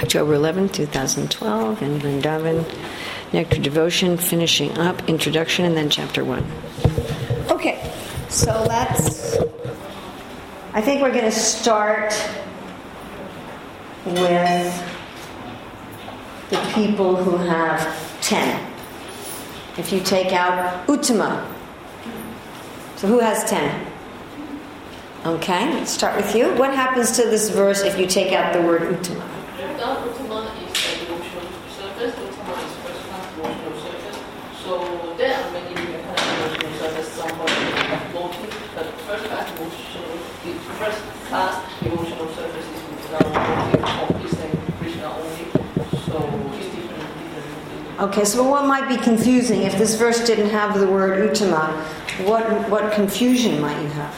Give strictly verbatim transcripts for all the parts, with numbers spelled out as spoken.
October eleventh, twenty twelve, in Vrindavan. Nectar Devotion, finishing up, introduction, and then chapter one. Okay, so let's... I think we're going to start with the people who have ten. If you take out Uttama. So who has ten? Okay, let's start with you. What happens to this verse if you take out the word Uttama? Uttama is a devotional service. Uttama is first class devotional service. So there are many different kinds of devotional service. Some of them have motive, but first class devotional, the first class devotional service is without motive of Krishna, Krishna only. So it's different, different. Okay, so what might be confusing if this verse didn't have the word Uttama? What what confusion might you have?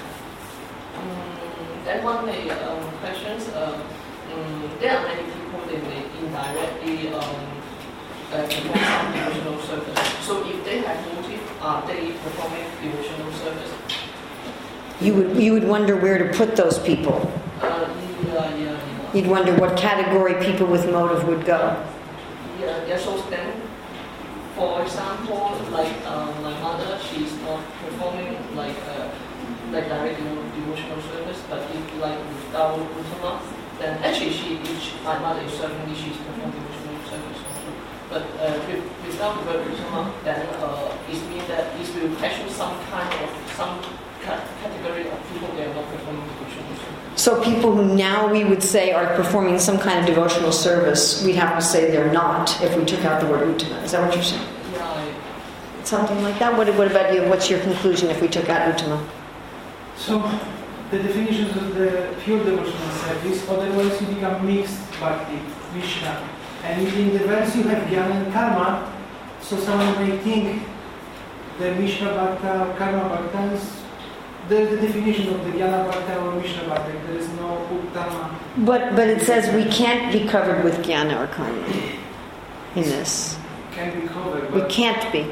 That one may um, questions. Um, um, there are many people they may indirectly um, uh, perform some devotional service. So if they have motive, are they performing devotional service? You would you would wonder where to put those people. Uh, yeah, yeah, yeah. You'd wonder what category people with motive would go. Yeah, yeah. So then, for example, like um, my mother, she's not performing like. Uh, like direct devotional service, but if like without Uttama, then actually she, she my mother is certainly she's performing devotional service also. But uh, with, without the word Uttama, then uh, it means that it will actually some kind of some ca- category of people they are not performing devotional service. So people who now we would say are performing some kind of devotional service, we'd have to say they're not if we took out the word Uttama. Is that what you're saying? Yeah. I, Something like that. What, what about you? What's your conclusion if we took out Uttama? So, the definitions of the pure devotional service, otherwise you become mixed bhakti, Vishna. And in the verse you have jnana and karma, so someone may think the Vishna bhakta or karma bhakta is the, the definition of the jnana bhakta or Vishna bhakta. There is no uttama. But but it says we can't be covered with jnana or karma in this. Can be covered. We can't be.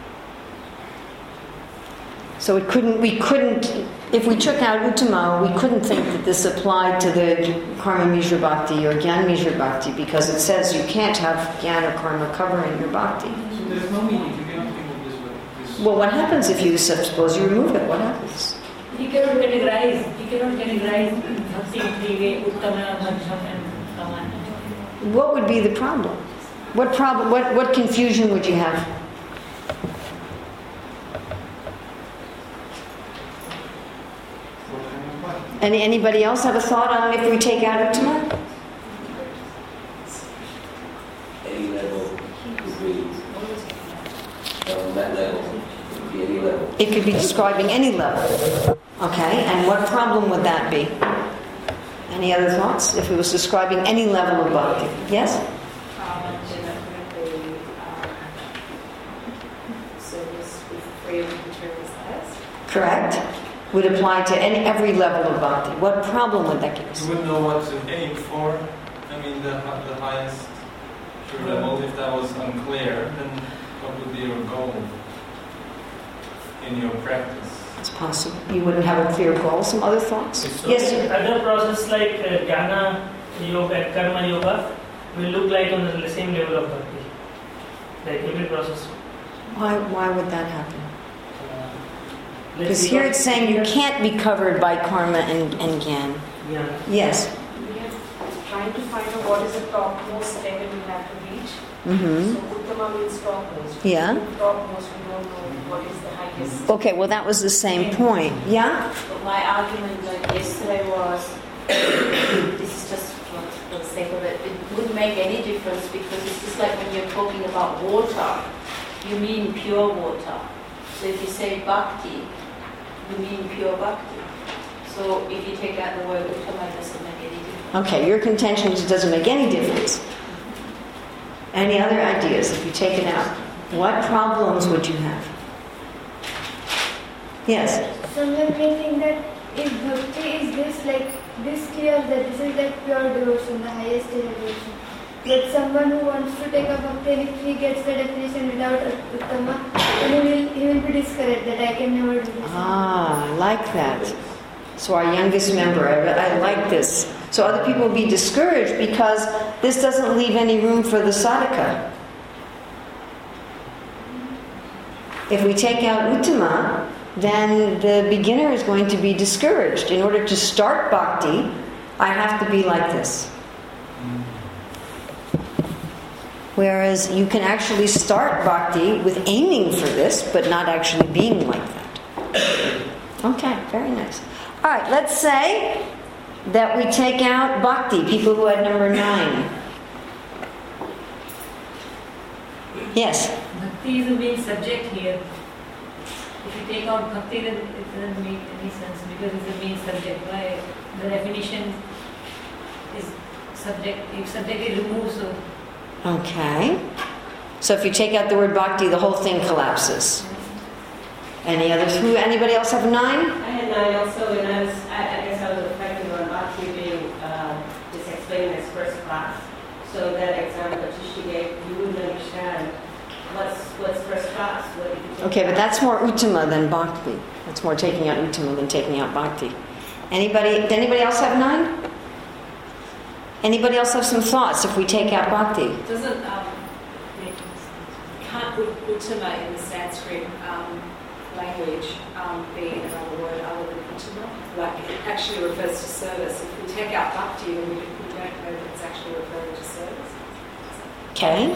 So it couldn't. We couldn't. If we took out Uttama, we couldn't think that this applied to the Karma Mishra Bhakti or Gyan Mishra Bhakti because it says you can't have Gyan or Karma covering your Bhakti. So there is no meaning. You cannot remove this word. This Well, what happens if you suppose you remove it? What happens? You cannot categorize. You cannot categorize Bhakti in three ways: Uttama, Madhyam, and Kamana. What would be the problem? What problem? What what confusion would you have? Any anybody else have a thought on if we take out Uttama? Any level could be on that level. Could be any level. It could be describing any level. Okay, and what problem would that be? Any other thoughts? If it was describing any level of bhakti. Yes? Correct. Would apply to any every level of bhakti. What problem would that give us? You wouldn't know what to aim for. I mean, the, the highest pure level. If that was unclear, then what would be your goal in your practice? It's possible. You wouldn't have a clear goal. Some other thoughts? So Yes, sir. other process like uh, jnana yoga and karma yoga will look like on the same level of bhakti. Like every process. Why, why would that happen? Uh, Because here it's saying you can't be covered by karma and, and gyan. Yeah. Yes. We are trying to find out what is the topmost level we have to reach. Mm-hmm. So Uttama means topmost. Yeah. Topmost, we don't know what is the highest. Okay, well that was the same point. Yeah? But my argument like yesterday was, this is just for the sake of it, it wouldn't make any difference because it's just like when you're talking about water, you mean pure water. So if you say bhakti, you mean pure bhakti. So if you take out the word Uttama, it doesn't make any difference. Okay, your contention is it doesn't make any difference. Any other ideas if you take it out? What problems would you have? Yes? Someone may think that if bhakti is this like this clear that this is like pure devotion, the highest devotion. But someone who wants to take a bhakti and if he gets the definition without Uttama, then he will, he will be discouraged that I can never do this. Ah, I like that. So our youngest member, I, I like this. So other people will be discouraged because this doesn't leave any room for the sadhaka. If we take out uttama, then the beginner is going to be discouraged. In order to start bhakti, I have to be like this. Whereas you can actually start bhakti with aiming for this, but not actually being like that. Okay, very nice. All right, let's say that we take out bhakti, people who had number nine. Yes? Bhakti is the main subject here. If you take out bhakti, then it doesn't make any sense because it's the main subject. Why? The definition is subject. If subject is removed, so. Okay. So if you take out the word bhakti, the whole thing collapses. Any others? Who? Anybody else have nine? I had nine also, and I was. I, I guess I was reflecting on bhakti being uh, just explaining as first class. So that example that Tishi gave, you wouldn't understand what's what's first class. What if you take Okay, but out- that's more uttama than bhakti. That's more taking out uttama than taking out bhakti. Anybody? Did anybody else have nine? Anybody else have some thoughts if we take out bhakti? Doesn't um, can't put uttama in the Sanskrit um, language um, be another word other than uttama? Like it actually refers to service. If we take out bhakti, then we, we don't know that it's actually referring to service. Okay.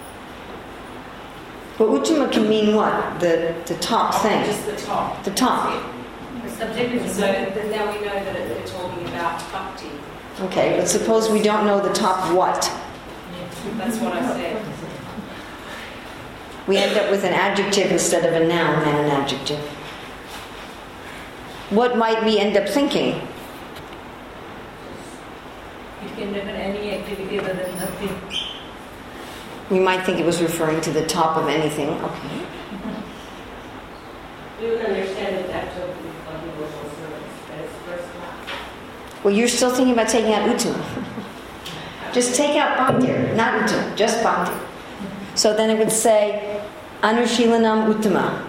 But uttama can mean what? The the top thing. Just the top. The top. The subject is So then now we know that it, they're talking about bhakti. Okay, but suppose we don't know the top what? That's what I said. We end up with an adjective instead of a noun and an adjective. What might we end up thinking? it can refer any activity other than bhakti. We might think it was referring to the top of anything. Okay. We would understand the depth of of devotional service. That is first class. Well, you're still thinking about taking out uttama. Just take out bhakti, not uttama, just bhakti. So then it would say, anushilanam uttama.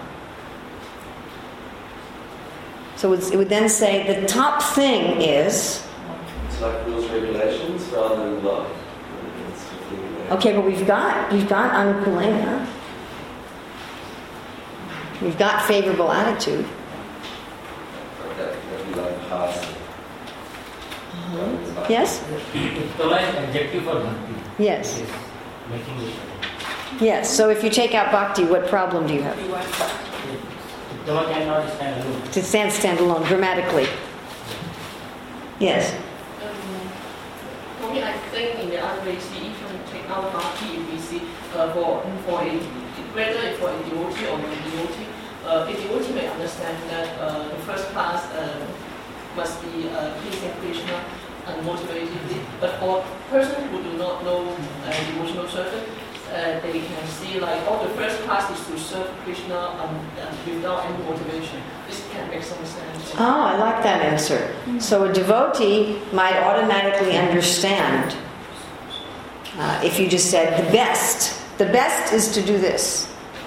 So it would, it would then say the top thing is. It's like rules, regulations rather than love. It's completely there. Okay, but we've got we've got anukulena. We've got favorable attitude. That would be like past. Uh-huh. Yes? Uttama is adjective for bhakti. Yes. Yes. Making it. Yes. So if you take out bhakti, what problem do you have? Uttama cannot stand alone. To stand stand alone grammatically. Yes. For me, I think in the other way, see, if you take out bhakti, if we see uh, for, for a, whether for a devotee or non-devotee, uh, a devotee may understand that uh, the first class uh, must be uh, pleasing Krishna and motivatedly, but for a person who do not know uh, devotional service, uh, they can see like, oh, the first class is to serve Krishna um, uh, without any motivation. This can make some sense. Oh, I like that answer. So a devotee might automatically understand uh, if you just said the best. The best is to do this.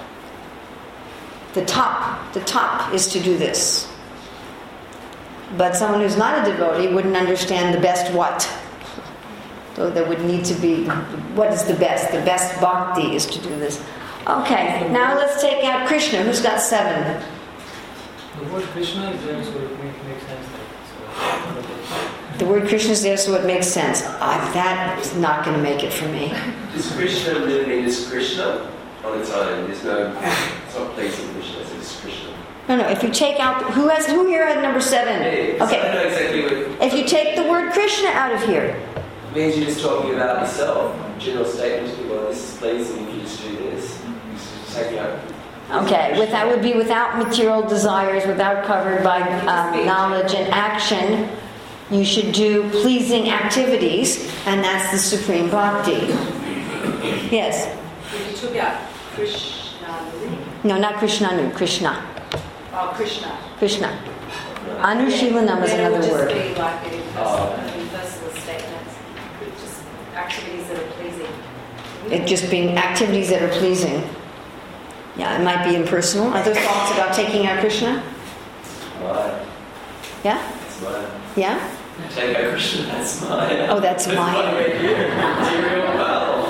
The top, the top is to do this. But someone who's not a devotee wouldn't understand the best what. So there would need to be, what is the best? The best bhakti is to do this. Okay, now let's take out Krishna. Who's got seven? The word Krishna is there, so it makes make sense. So, The word Krishna is there, so it makes sense. Ah, that's not going to make it for me. Does Krishna really mean it's Krishna on its own? There's no, it's not pleasing Krishna, it's just Krishna. No, no. If you take out, who has, who here had number seven? Yeah, so I Okay. know exactly what If you take the word Krishna out of here, it means. You're just talking about yourself. General statement, well, this is pleasing if you just do this. You just take it out. okay, with that would be without material desires, without covered by um, knowledge and action. You should do pleasing activities, and that's the supreme bhakti. Yes. If you took out Krishna, No, not Krishnanu. Krishna. oh Krishna. Krishna. Anushilanam is Then it would another just word. be like an Oh. impersonal, impersonal statement. Just activities that are pleasing. It just being activities that are pleasing. Yeah, it might be impersonal. Other thoughts about taking out Krishna? Right. Yeah? It's mine. Yeah? Take out Krishna, that's mine. Oh, that's mine. Right here. Material well.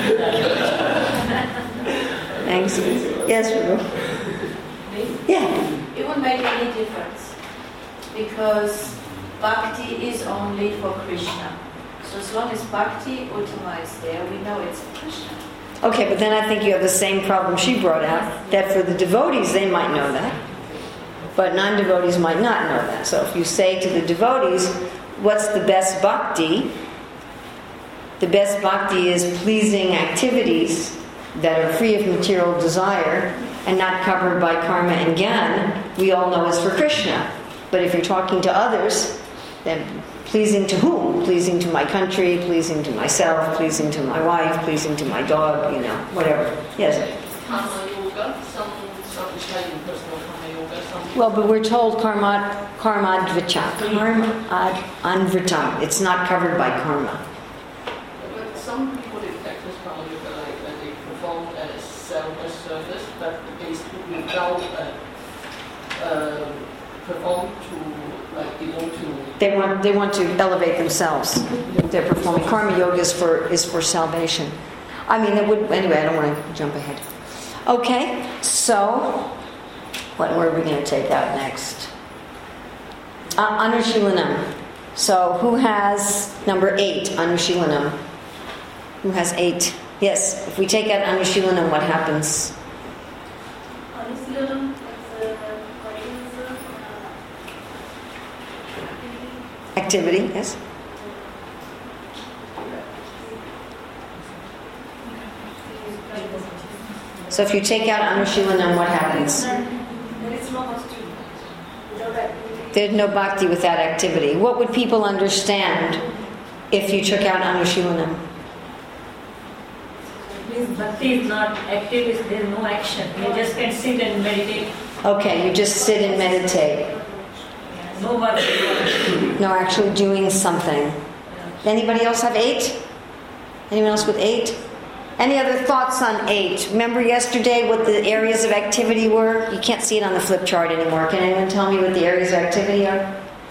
Thanks. Yes, Rubu. Yeah. It won't make any difference because bhakti is only for Krishna. So as long as bhakti Uttama is there, we know it's for Krishna. Okay, but then I think you have the same problem she brought out, that for the devotees they might know that, but non-devotees might not know that. So if you say to the devotees, what's the best bhakti? The best bhakti is pleasing activities that are free of material desire and not covered by karma and jnana, we all know is for Krishna. But if you're talking to others, then pleasing to whom? Pleasing to my country, pleasing to myself, pleasing to my wife, pleasing to my dog, you know, whatever. Yes? Karma yoga, some, some is like impersonal karma yoga, some... Well, but we're told karma, karma advicha, karma ad anvritam. It's not covered by karma. But some people they practice karma yoga like that they perform as selfless service, but they still without uh, uh, perform to like devote to. They want they want to elevate themselves. They're performing karma yoga is for is for salvation. I mean, it would anyway. I don't want to jump ahead. Okay, so what word are we going to take out next? Uh, Anushilanam. So who has number eight? Anushilanam. Who has eight? Yes. If we take out Anushilanam, what happens? Anushilanam. Activity, yes? So if you take out Anushilanam, what happens? There's no bhakti without activity. What would people understand if you took out Anushilanam? Means bhakti is not active, there is no action. You just can sit and meditate. Okay, you just sit and meditate. No bhakti. No, actually doing something. Anybody else have eight? Anyone else with eight? Any other thoughts on eight? Remember yesterday what the areas of activity were? You can't see it on the flip chart anymore. Can anyone tell me what the areas of activity are?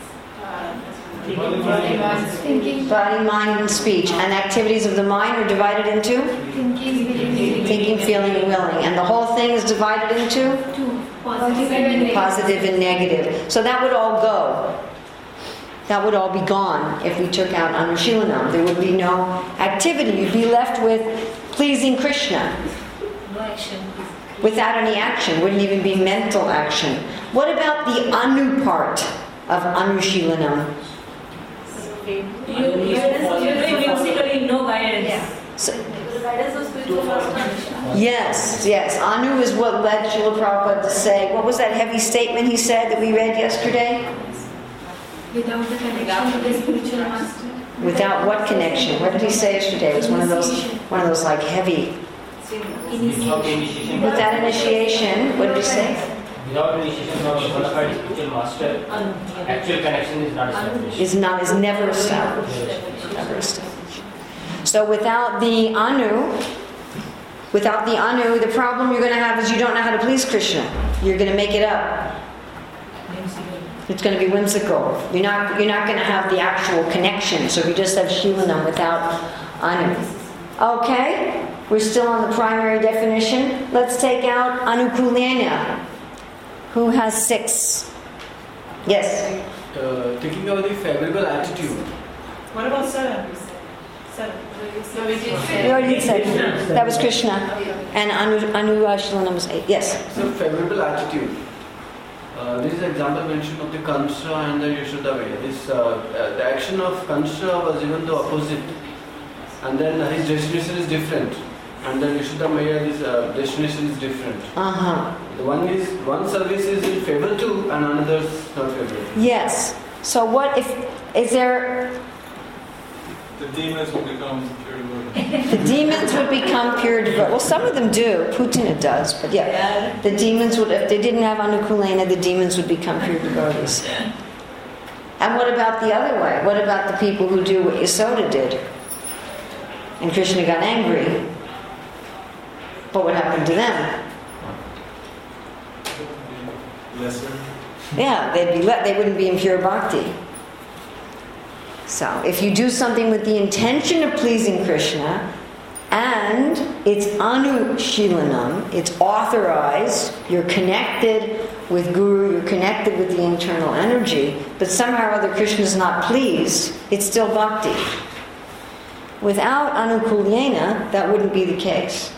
Thinking. Body, mind, and speech. And activities of the mind are divided into? Thinking, feeling, Thinking, feeling, and willing. And the whole thing is divided into? two. Positive and negative. Positive and negative. So that would all go. That would all be gone if we took out Anushilanam. There would be no activity. You'd be left with pleasing Krishna. No action. Without any action. Wouldn't even be mental action. What about the Anu part of Anushilanam? You, you, you're doing basically no guidance. Yeah. So, The guidance of spiritual master. yes, yes. Anu is what led Srila Prabhupada to say, what was that heavy statement he said that we read yesterday? Without the connection with the spiritual master. Without what connection? What did he say yesterday? It was one of those, one of those like heavy. Without initiation, Without initiation, what did he say? without initiation of a bona fide spiritual master, actual connection is not established. Is not is never established. Never established. So without the Anu, without the Anu, the problem you're going to have is you don't know how to please Krishna. You're going to make it up. It's going to be whimsical. You're not you're not going to have the actual connection. So if you just have Shilanam without Anu. Okay? We're still on the primary definition. Let's take out Anukulena. Who has six? Yes? Uh, thinking of the favorable attitude. What about seven? Seven. We already said that was Krishna. And Anu, Anu Shilanam was eight. Yes? So favorable attitude. Uh, this is an example mentioned of the Kansa and the Yashodhavaya. This uh, uh, the action of Kansa was even the opposite, and then uh, his destination is different, and then Yashodhamaya's uh, destination is different. Uh huh. The one is one service is in favor to, and another is not favorable. Yes. So what if is there? The demons will become pure devotees. The demons would become pure devotees. Well, some of them do. Putina does, but yeah, the demons would. If they didn't have Anukulena, the demons would become pure devotees. And what about the other way? What about the people who do what Yasoda did? And Krishna got angry. What would happen to them? Lesser. Yeah, they'd be let. They wouldn't be in pure bhakti. So, if you do something with the intention of pleasing Krishna, and it's anushilanam, it's authorized, you're connected with Guru, you're connected with the internal energy, but somehow or other Krishna is not pleased, it's still bhakti. Without anukulyena, that wouldn't be the case.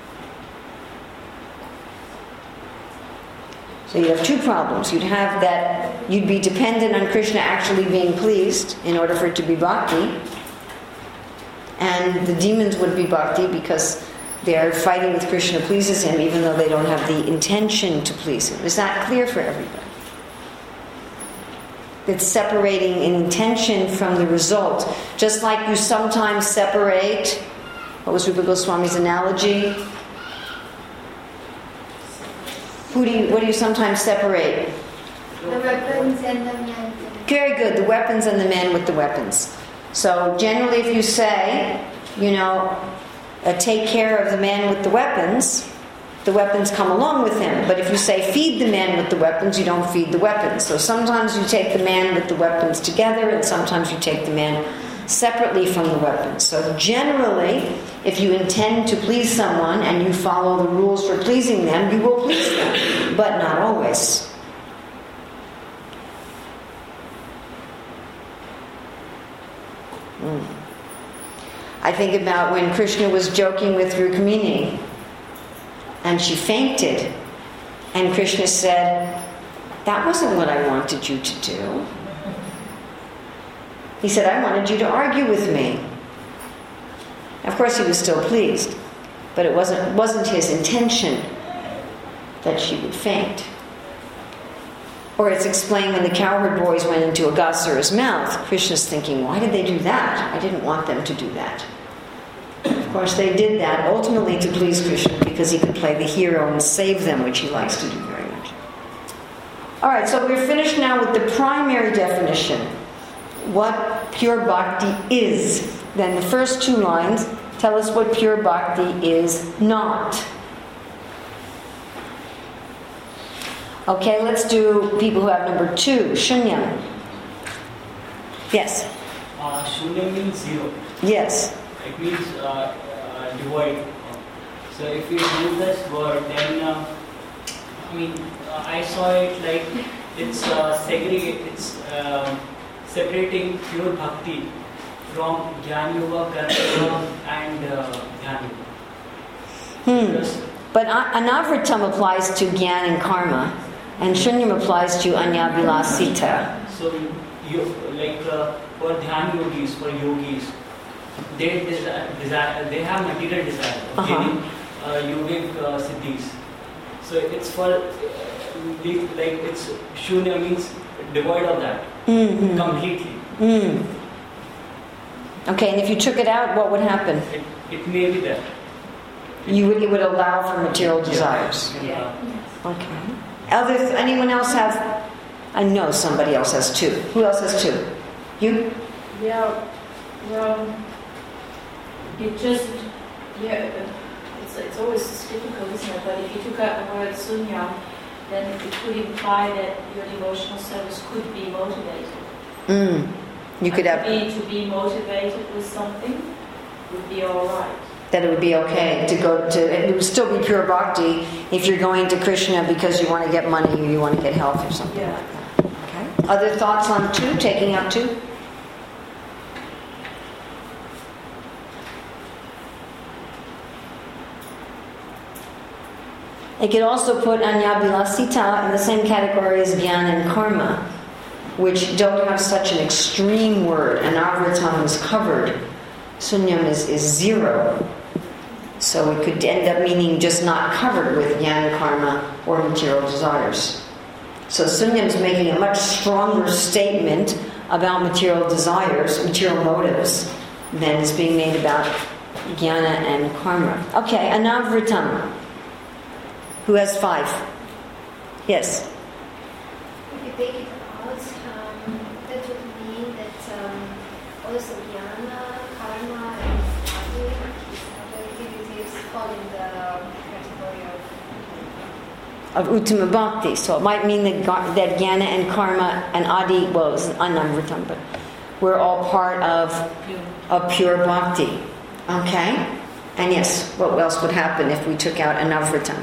So you'd have two problems. You'd have that you'd be dependent on Krishna actually being pleased in order for it to be bhakti. And the demons would be bhakti because they're fighting with Krishna pleases him even though they don't have the intention to please him. Is that clear for everybody? It's separating intention from the result. Just like you sometimes separate, what was Rupa Goswami's analogy? Who do you, what do you sometimes separate? The weapons and the man. Very good, the weapons and the man with the weapons. So generally if you say, you know, uh, take care of the man with the weapons, the weapons come along with him. But if you say feed the man with the weapons, you don't feed the weapons. So sometimes you take the man with the weapons together, and sometimes you take the man separately from the weapons. So generally, if you intend to please someone and you follow the rules for pleasing them, you will please them, but not always. Mm. I think about when Krishna was joking with Rukmini and she fainted, and Krishna said, "That wasn't what I wanted you to do." He said, "I wanted you to argue with me." Of course, he was still pleased, but it wasn't wasn't his intention that she would faint. Or it's explained when the cowherd boys went into Aghasura's mouth, Krishna's thinking, why did they do that? I didn't want them to do that. Of course, they did that ultimately to please Krishna because he could play the hero and save them, which he likes to do very much. All right, so we're finished now with the primary definition. What pure bhakti is. Then the first two lines tell us what pure bhakti is not. Okay, let's do people who have number two. Shunyam. Yes. Uh, Shunyam means zero. Yes. It means uh, uh, devoid. So if we use this word, then uh, I mean, uh, I saw it like it's uh, segregate. It's uh, separating pure bhakti from Jnana Yoga, Karma Yoga, and uh, Dhyana Yoga. Hmm. But anavritam applies to Gyan and Karma, and Shunyam applies to Anyabilasita. So, you, like uh, for Dhyana Yogis, for yogis, they desire, desire they have material desire of uh-huh. gaining uh, yogic uh, siddhis. So it's for uh, like it's Shunya means devoid of that mm-hmm. completely. Mm. Okay, and if you took it out, what would happen? It, it may be there. You would, it would allow for material desires. Yeah. Okay. Other, anyone else have? I know somebody else has two. Who else has two? You? Yeah. Well, it just yeah. It's it's always difficult, isn't it? But if you took out the word sunya, then it could imply that your devotional service could be motivated. Mm. You could have to be, to be motivated with something would be all right. That it would be okay to go to, it would still be pure bhakti if you're going to Krishna because you want to get money or you want to get health or something yeah. like that. Okay. Other thoughts on two, taking up two? It could also put Anyabilasita in the same category as Gyan and Karma, which don't have such an extreme word. Anavritam is covered. Sunyam is, is zero. So it could end up meaning just not covered with Jnana, Karma, or material desires. So Sunyam is making a much stronger statement about material desires, material motives, than is being made about Jnana and Karma. Okay, Anavritam. Who has five? Yes. If you take it out, um, that would mean that um, also Jnana, Karma, and Adi, other activities fall in the category of... Of Uttama Bhakti. So it might mean that, that Jnana and Karma and Adi, well, it's Anavritam, but we're all part of, of pure bhakti. Okay? And yes, what else would happen if we took out anavritam?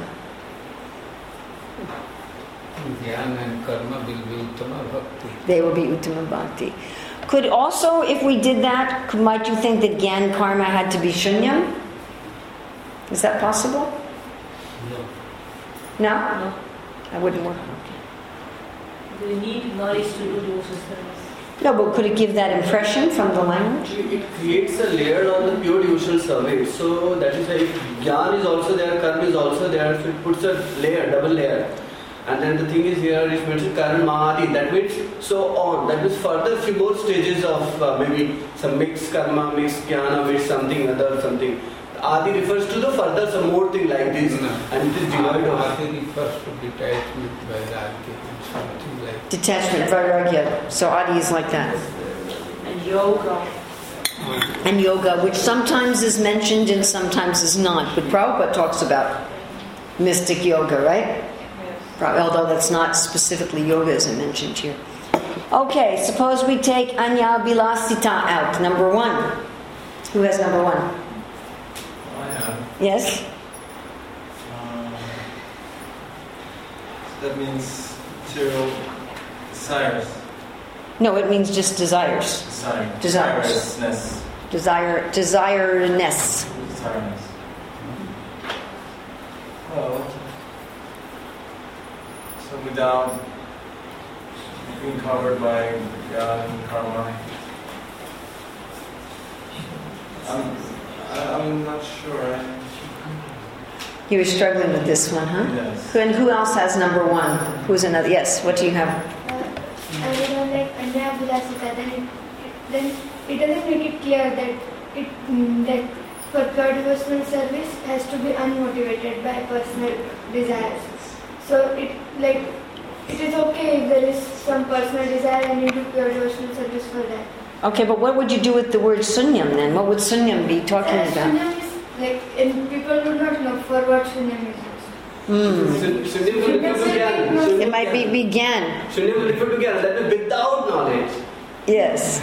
Jnana and karma will be uttama bhakti. They will be uttama bhakti. Could also, if we did that, could, might you think that gyan karma had to be shunyam? Is that possible? No. No? No. That wouldn't work. We need knowledge to do those service. No, but could it give that impression from the language? It creates a layer on the pure devotional service. So that is why if jnana is also there, karma is also there, so it puts a layer, double layer. And then the thing is here, it's mentioned karan mahadi, that means so on. That means further few more stages of uh, maybe some mixed karma, mixed jnana, mixed something other, something. Adi refers to the further some more thing like this. No. And it is devoid of. Adi refers to detachment, vairagya, and something like Detachment, vairagya. So adi is like that. And yoga. And yoga, which sometimes is mentioned and sometimes is not. But Prabhupada talks about mystic yoga, right? Although that's not specifically yoga isn't mentioned here. Okay, suppose we take Anyabhilasita out, number one. Who has number one? I have. Yes? Um, that means material desires. No, it means just desires. Desire. Desires. Desireness. Desire, desireness. Desireness. Well, so without being covered by God and karma, I'm, I'm not sure. I, You were struggling with this one, huh? Yes. And who else has number one? Who's another? Yes, what do you have? I would have like Anyabhilasita, then it, then it doesn't make it clear that it mm, that for pure devotional service has to be unmotivated by personal desires. So it like it is okay if there is some personal desire and you do pure devotional service for that. Okay, but what would you do with the word sunyam then? What would sunyam be talking Uh, about? Sunyam is like, and people do not know for what sunyam is used. Mm. Sunyam will refer to jnana. It might be began. Sunyam will refer to jnana, that means without knowledge. Yes.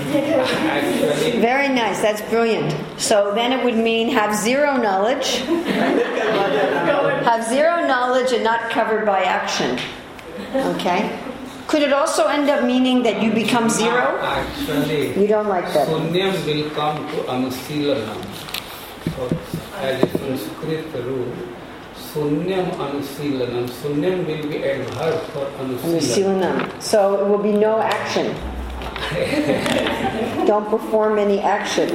Very nice. That's brilliant. So then it would mean have zero knowledge, have zero knowledge and not covered by action. Okay. Could it also end up meaning that you become zero? Actually, you don't like that. Sunyam will come to Anusilanam. So, as a Sanskrit rule, Sunyam Anusilanam. Sunyam will be a verb for Anusilanam. Anusilanam. So it will be no action. Don't perform any action.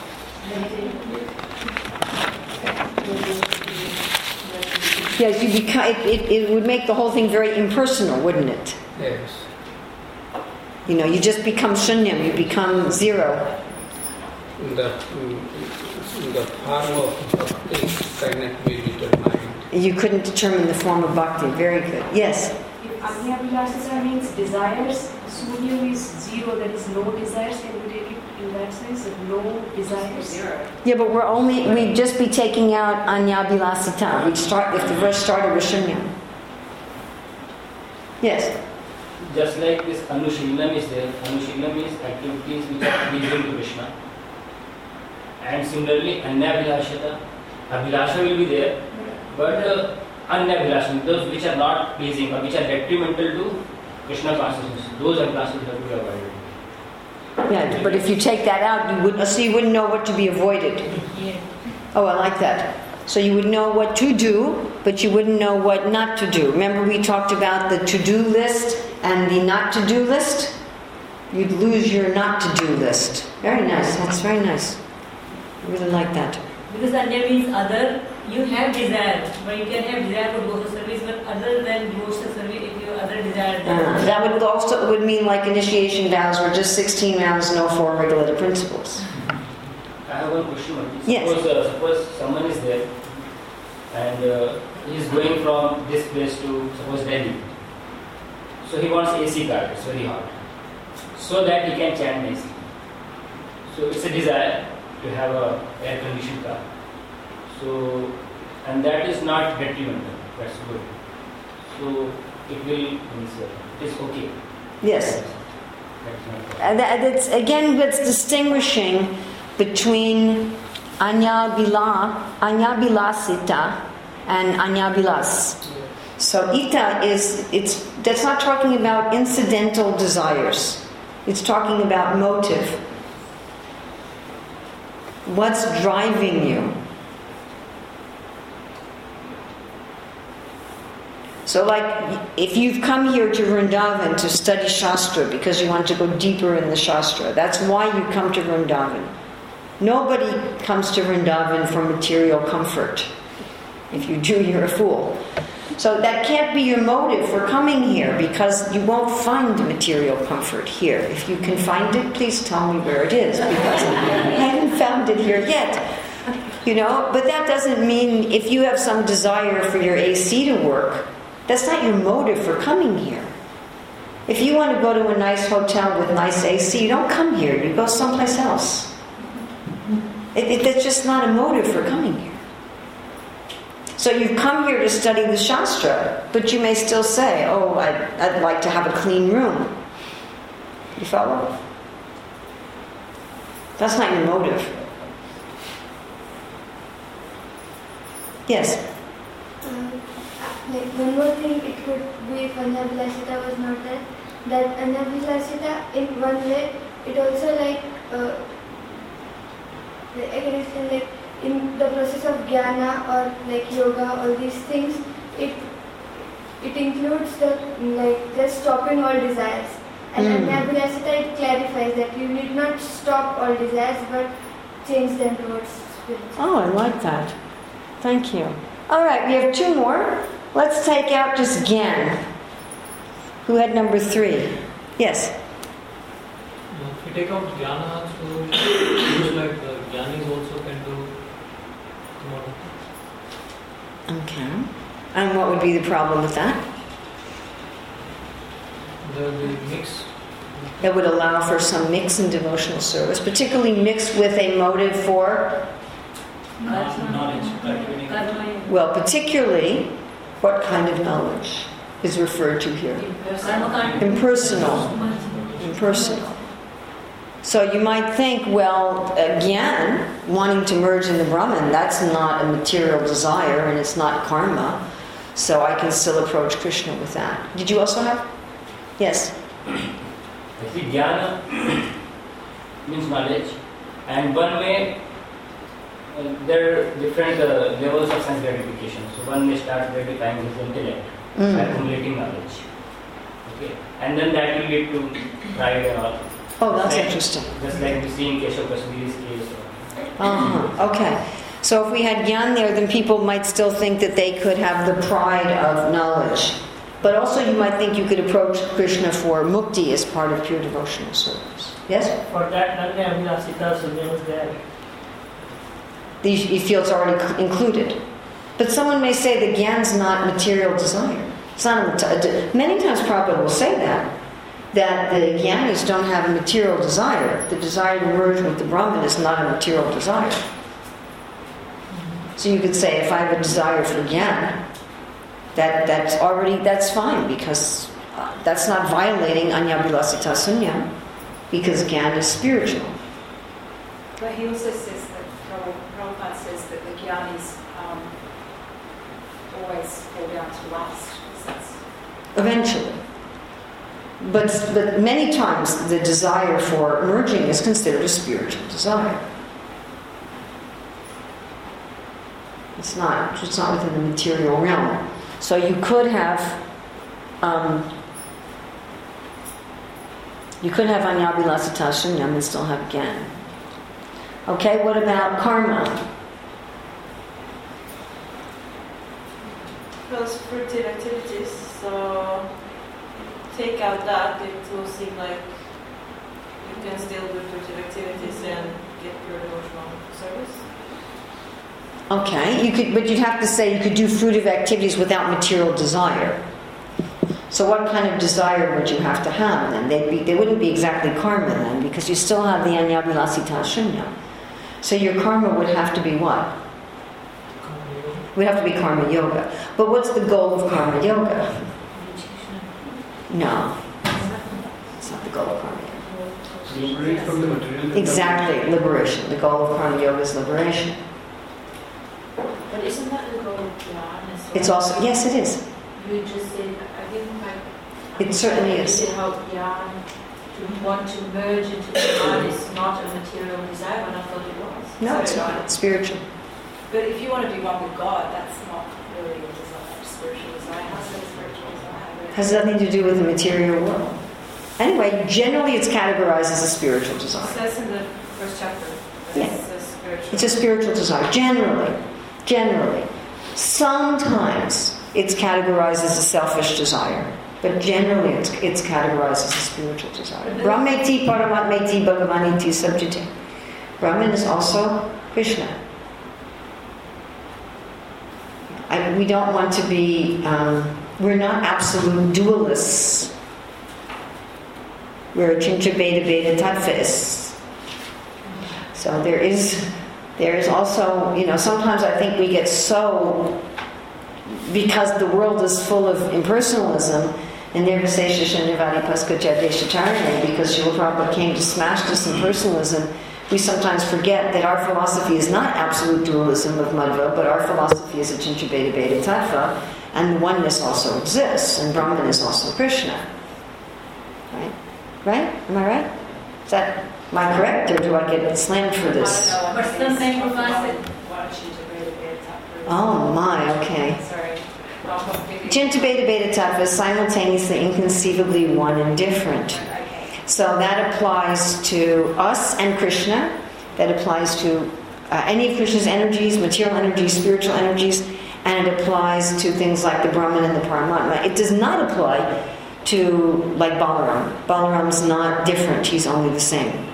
Yes, you become. It, it, it would make the whole thing very impersonal, wouldn't it? Yes. You know, you just become shunyam. You become zero. In the, in the form of bhakti cannot be determined. You couldn't determine the form of bhakti. Very good. Yes. If Anyabhilasita means desires, Sunyam is zero, there is no desires. Can we take it in that sense of no desires? Zero. Yeah, but we're only, we'd just be taking out Anyabhilasita. We'd start, if the verse started with shunyam. Yes. Just like this Anushilanam is there, Anushilanam is activities which are pleasing to Krishna. And similarly, Anyabhilashata, Abhilasha will be there, but uh, Anyabhilasha, those which are not pleasing or which are detrimental to Krishna consciousness, those Abhilashas have to be avoided. Yeah, but if you take that out, you would, so you wouldn't know what to be avoided. Yeah. Oh, I like that. So you would know what to do, but you wouldn't know what not to do. Remember we talked about the to-do list and the not-to-do list? You'd lose your not-to-do list. Very nice. That's very nice. I really like that. Because Anya means other, you have desire, but you can have desire for devotional service, but other than devotional service, if you have other desire, Uh, that would also would mean like initiation vows were just sixteen vows, no four regulated principles. I have one question. Yes. Suppose, uh, suppose someone is there and uh, he is going from this place to, suppose, Delhi. So he wants A C car, it's very hot. So that he can chant A C. So it's a desire to have a air conditioned car. So, and that is not detrimental, that's good. So it will, it is okay. Yes. Uh, that, that's, again, that's distinguishing between Anyabila, Anyabilasita and Anyabilas. So ita is, it's, that's not talking about incidental desires. It's talking about motive. What's driving you? So like, if you've come here to Vrindavan to study Shastra because you want to go deeper in the Shastra, that's why you come to Vrindavan. Nobody comes to Vrindavan for material comfort. If you do, you're a fool. So that can't be your motive for coming here, because you won't find material comfort here. If you can find it, please tell me where it is, because I haven't found it here yet. You know, but that doesn't mean if you have some desire for your A C to work, that's not your motive for coming here. If you want to go to a nice hotel with nice A C, you don't come here, you go someplace else. It, it, that's just not a motive for coming here. So you've come here to study the Shastra, but you may still say, oh, I'd, I'd like to have a clean room. You follow? That's not your motive. Yes? Um, like one more thing, it could be if Anyabilasita was not there, that Anyabilasita, in one way, it also like, uh, I can explain, like, in the process of jnana or like yoga, all these things, it it includes the like just stopping all desires. And mm. Anyabilasita, it clarifies that you need not stop all desires, but change them towards spirit. Oh, I like that. Thank you. All right, we have two more. Let's take out just Gyan. Who had number three? Yes. If we take out jnana, so it looks like the jnanis also can do. Okay. And what would be the problem with that? The, the mix. That would allow for some mix in devotional service, particularly mixed with a motive for? Knowledge. Well, particularly, what kind of knowledge is referred to here? Impersonal. Impersonal. So you might think, well, again, wanting to merge in the Brahman, that's not a material desire and it's not karma. So I can still approach Krishna with that. Did you also have? Yes. Actually, jnana means knowledge, and one way uh, there are different uh, levels of sense gratification. So one may start gratifying his intellect, Mm. accumulating knowledge. Okay, and then that will lead to pride and all. Oh, that's like, interesting. Just like we see in Keshav Kashmiri's case. Uh-huh. Okay. So if we had Gyan there, then people might still think that they could have the pride of knowledge. But also you might think you could approach Krishna for mukti as part of pure devotional service. Yes? For that, Nanya Abhilasita Sunya was there. You feel it's already included. But someone may say that Gyan's not material desire. It's not a, many times Prabhupada will say that. That the Jnanis don't have a material desire. The desire to merge with the Brahman is not a material desire. So you could say, if I have a desire for Jnana, that, that's already, that's fine, because uh, that's not violating Anyabilasita Sunya, because Jnana is spiritual. But he also says that, Prabhupada says that the Jnanis um, always fall down to lust. Eventually. But, but many times the desire for merging is considered a spiritual desire. It's not, it's not within the material realm. So you could have, um, you could have Anyabilasita Sunyam and still have Gyan. Okay, what about karma? Those fruitive activities, so take out that, it will seem like you can still do fruitive activities and get pure devotional service. Okay, you could, but you'd have to say you could do fruitive activities without material desire. So what kind of desire would you have to have then? They'd be, they wouldn't be exactly karma then, because you still have the Anyabilasita Shunya. So your karma would have to be what? Would have to be karma yoga. But what's the goal of karma yoga? No. It's not the goal of karma yoga. Liberate from the material. Exactly, liberation. The goal of Prana Yoga is liberation. But isn't that the goal of Dhyan as well? It's also, yes, it is. You just said, I didn't quite. It certainly you is. said how Dhyan, to want to merge into Dhyan is not a material desire, and I thought it was. No, So it's not. It's spiritual. But if you want to be one with God, that's not really a desire, spiritual desire. How's that a spiritual desire? Has nothing to do with the material world. Anyway, generally it's categorized as a spiritual It desire. says in the first chapter that Yeah. it's a spiritual. It's a spiritual desire, generally. Generally. Sometimes it's categorized as a selfish desire, but generally it's, it's categorized as a spiritual desire. Brahmeti Paramatmeti Bhagavaniti Sabjite. Brahman is also Krishna. I, we don't want to be, um, we're not absolute dualists. We're Chincha Beta Beta Tattvaists. So there is, there is also, you know, sometimes I think we get so, because the world is full of impersonalism, and Nirvisesha Shunyavadi Paskaja Deshatarane, because Srila Prabhupada came to smash this impersonalism, we sometimes forget that our philosophy is not absolute dualism of Madhva, but our philosophy is a Chincha Beta Beta Tattva, and the oneness also exists, and Brahman is also Krishna. Right? Right? Am I right? Is that, am I correct, or do I get slammed for this? What's the name of us? Oh my, okay. Sorry. Chinta Beta Beta Tattva is simultaneously inconceivably one and different. So that applies to us and Krishna. That applies to uh, any of Krishna's energies, material energies, spiritual energies, and it applies to things like the Brahman and the Paramatma. It does not apply to, like Balaram. Balaram's not different, he's only the same.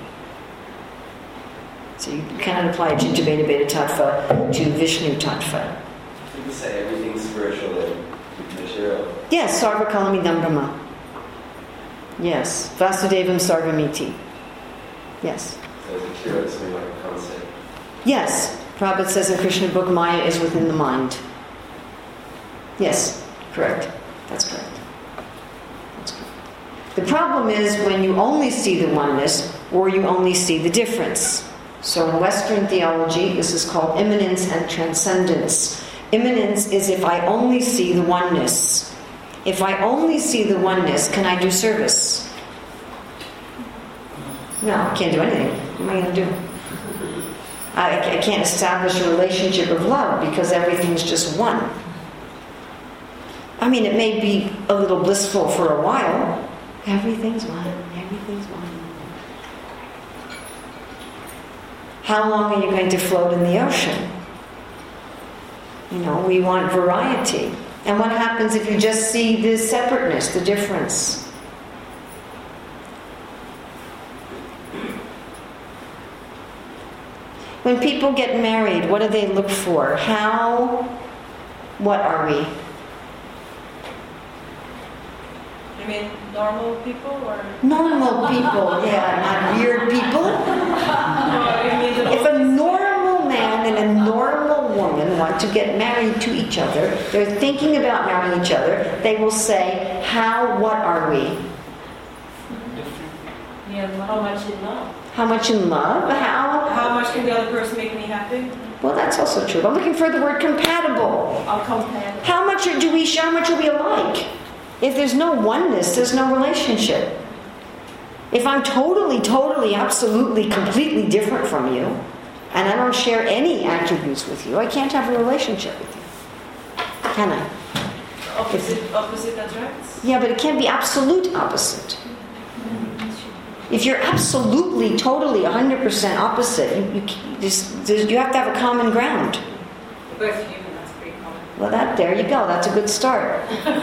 So you cannot apply Chinta Beta Beta Tattva to Vishnu Tattva. You can say everything's spiritual and material. Yes, Sarva Kalamidam Brahma. Yes, Vasudevam Sarvamiti. Yes. So it's a cure, it's something like a concept. Yes, Prabhupada says in Krishna book, Maya is within the mind. Yes, correct. That's correct. That's correct. The problem is when you only see the oneness or you only see the difference. So in Western theology, this is called immanence and transcendence. Immanence is if I only see the oneness. If I only see the oneness, can I do service? No, I can't do anything. What am I going to do? I, I can't establish a relationship of love because everything's just one. I mean, it may be a little blissful for a while. Everything's one. Everything's one. How long are you going to float in the ocean? You know, we want variety. And what happens if you just see the separateness, the difference? When people get married, what do they look for? How, what are we? You mean normal people or? Normal people, yeah, not weird people. If a normal man and a normal woman want to get married to each other, they're thinking about marrying each other, they will say, how, what are we? Yeah, how much in love? How much in love? How? How much can the other person make me happy? Well, that's also true. I'm looking for the word compatible. I'll compare. How much are, do we? How much are we alike? If there's no oneness, there's no relationship. If I'm totally, totally, absolutely, completely different from you, and I don't share any attributes with you, I can't have a relationship with you. Can I? Opposite, if, opposite attracts? Yeah, but it can't be absolute opposite. If you're absolutely, totally, one hundred percent opposite, you, you, just, you have to have a common ground. We're both human, that's pretty common. Well, that there you go. That's a good start.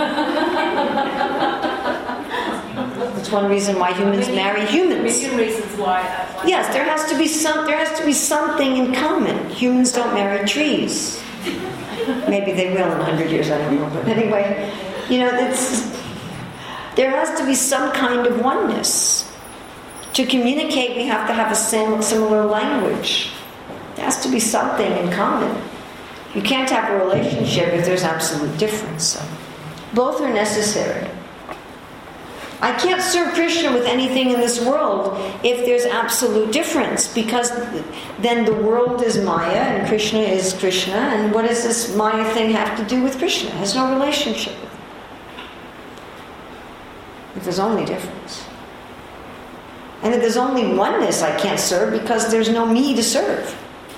That's one reason why humans marry humans. Million reasons why. Uh, why Yes, there has to be some. There has to be something in common. Humans don't marry trees. Maybe they will in a hundred years. I don't know. But anyway, you know, it's there has to be some kind of oneness. To communicate, we have to have a sim- similar language. There has to be something in common. You can't have a relationship if there's absolute difference. So both are necessary. I can't serve Krishna with anything in this world if there's absolute difference, because then the world is Maya and Krishna is Krishna, and what does this Maya thing have to do with Krishna? It has no relationship with it. If there's only difference. And if there's only oneness, I can't serve because there's no me to serve.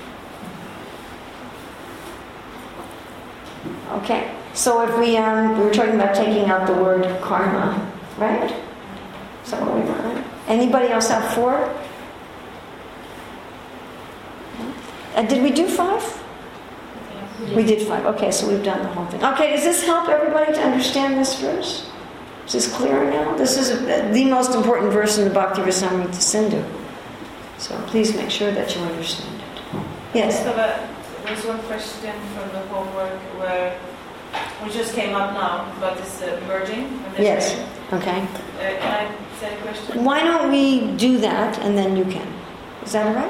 Okay, so if we, um, we were talking about taking out the word karma, right? Is that what we want? Anybody else have four? And did we do five? We did five. Okay, so we've done the whole thing. Okay, does this help everybody to understand this verse? Is this clear now? This is the most important verse in the Bhakti Rasamrita Sindhu. So please make sure that you understand it. Yes? So that, there's one question from the homework where, which just came up now, but it's uh, merging. Yes. Okay. Uh, can I say a question? Why don't we do that and then you can? Is that all right?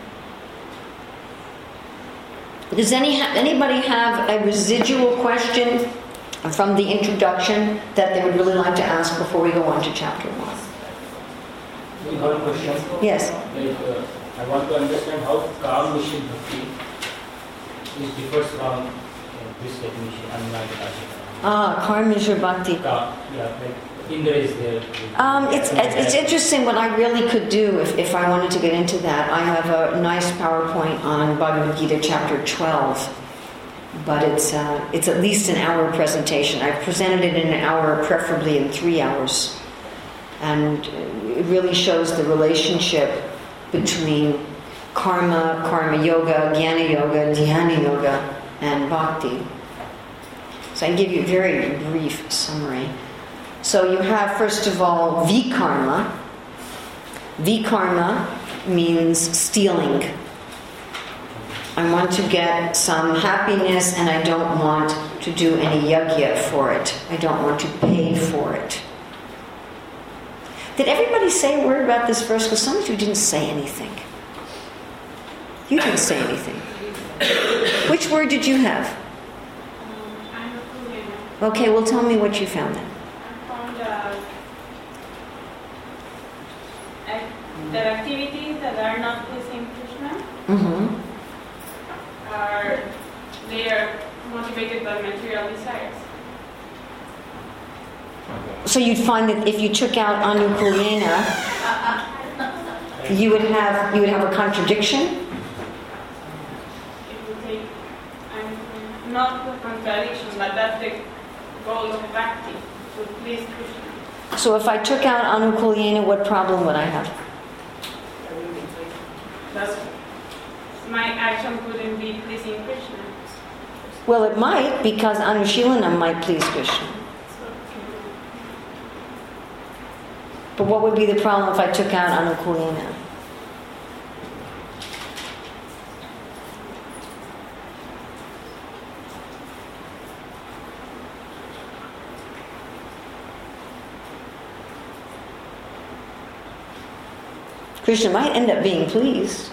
Does any anybody have a residual question from the introduction that they would really like to ask before we go on to chapter one? One question. Yes. Like, uh, I want to understand how Kam Mission Bhakti is differs from uh, this definition. Ah, Karmishra Bhakti. Ka, yeah, like Indra is there. Um, it's, it's it's interesting. What I really could do, if, if I wanted to get into that, I have a nice PowerPoint on Bhagavad Gita chapter twelve, but it's uh, it's at least an hour presentation. I've presented it in an hour, preferably in three hours, and it really shows the relationship between karma, karma yoga, jnana yoga, dhyana yoga, and bhakti. So I can give you a very brief summary. So you have, first of all, vikarma. Vikarma means stealing. I want to get some happiness and I don't want to do any yajna for it. I don't want to pay for it. Did everybody say a word about this verse? Because some of you didn't say anything. You didn't say anything. Which word did you have? Okay, well tell me what you found then. The activities that are not pleasing Krishna Mm-hmm. are they are motivated by material desires. So you'd find that if you took out anukulyena, you would have you would have a contradiction. If you take, I'm not the contradiction, but that's the goal of bhakti, to please Krishna. So if I took out anukulyena, what problem would I have? That's, my action couldn't be pleasing Krishna. Well, it might, because anushilana might please Krishna. But what would be the problem if I took out anukulyena? Krishna might end up being pleased.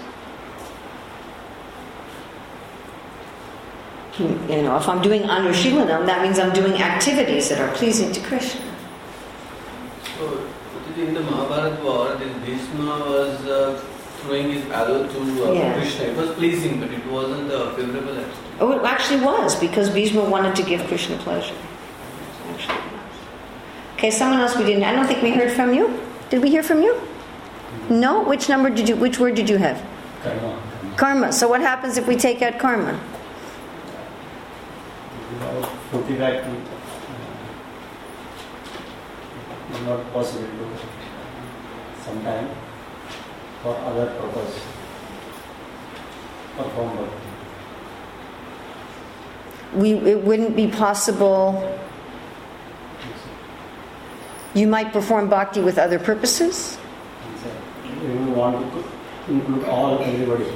You know, if I'm doing anushilanam, that means I'm doing activities that are pleasing to Krishna. So, in the Mahabharata war, this Bhishma was uh, throwing his arrow to uh, Yeah. Krishna. It was pleasing, but it wasn't a favorable action. Oh, it actually was, because Bhishma wanted to give Krishna pleasure. Actually it was. Okay, someone else we didn't. I don't think we heard from you. Did we hear from you? No? Which number did you, which word did you have? Karma. Karma. So what happens if we take out karma? Putting that uh, not possible to sometime for other purpose perform work. We, it wouldn't be possible. You might perform bhakti with other purposes? We want to include all everybody.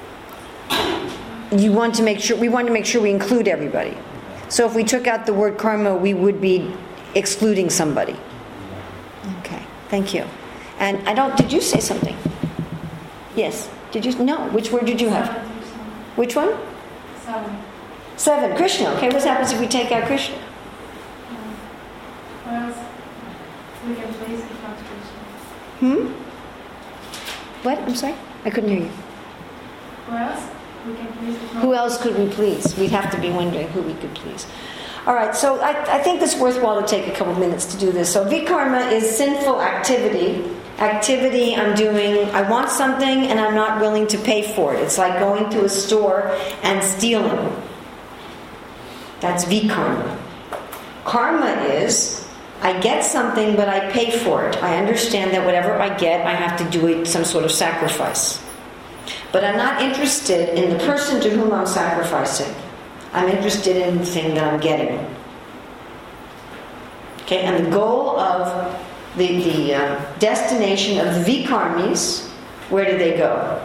You want to make sure, we want to make sure we include everybody. So if we took out the word karma, we would be excluding somebody. Okay, thank you. And I don't, did you say something? Yes. Did you? No. Which word did you have? Which one? Seven. Seven. Krishna. Okay, what happens if we take out Krishna? What else? we can place the frustration. Hmm? What? I'm sorry? I couldn't hear you. Who else? We can place the Who else could we please? We'd have to be wondering who we could please. All right, so I, I think it's worthwhile to take a couple minutes to do this. So vikarma is sinful activity. Activity I'm doing, I want something and I'm not willing to pay for it. It's like going to a store and stealing. That's vikarma. Karma is, I get something but I pay for it. I understand that whatever I get, I have to do it some sort of sacrifice. But I'm not interested in the person to whom I'm sacrificing. I'm interested in the thing that I'm getting. Okay, and the goal of the, the uh, destination of the vikarmis, where do they go?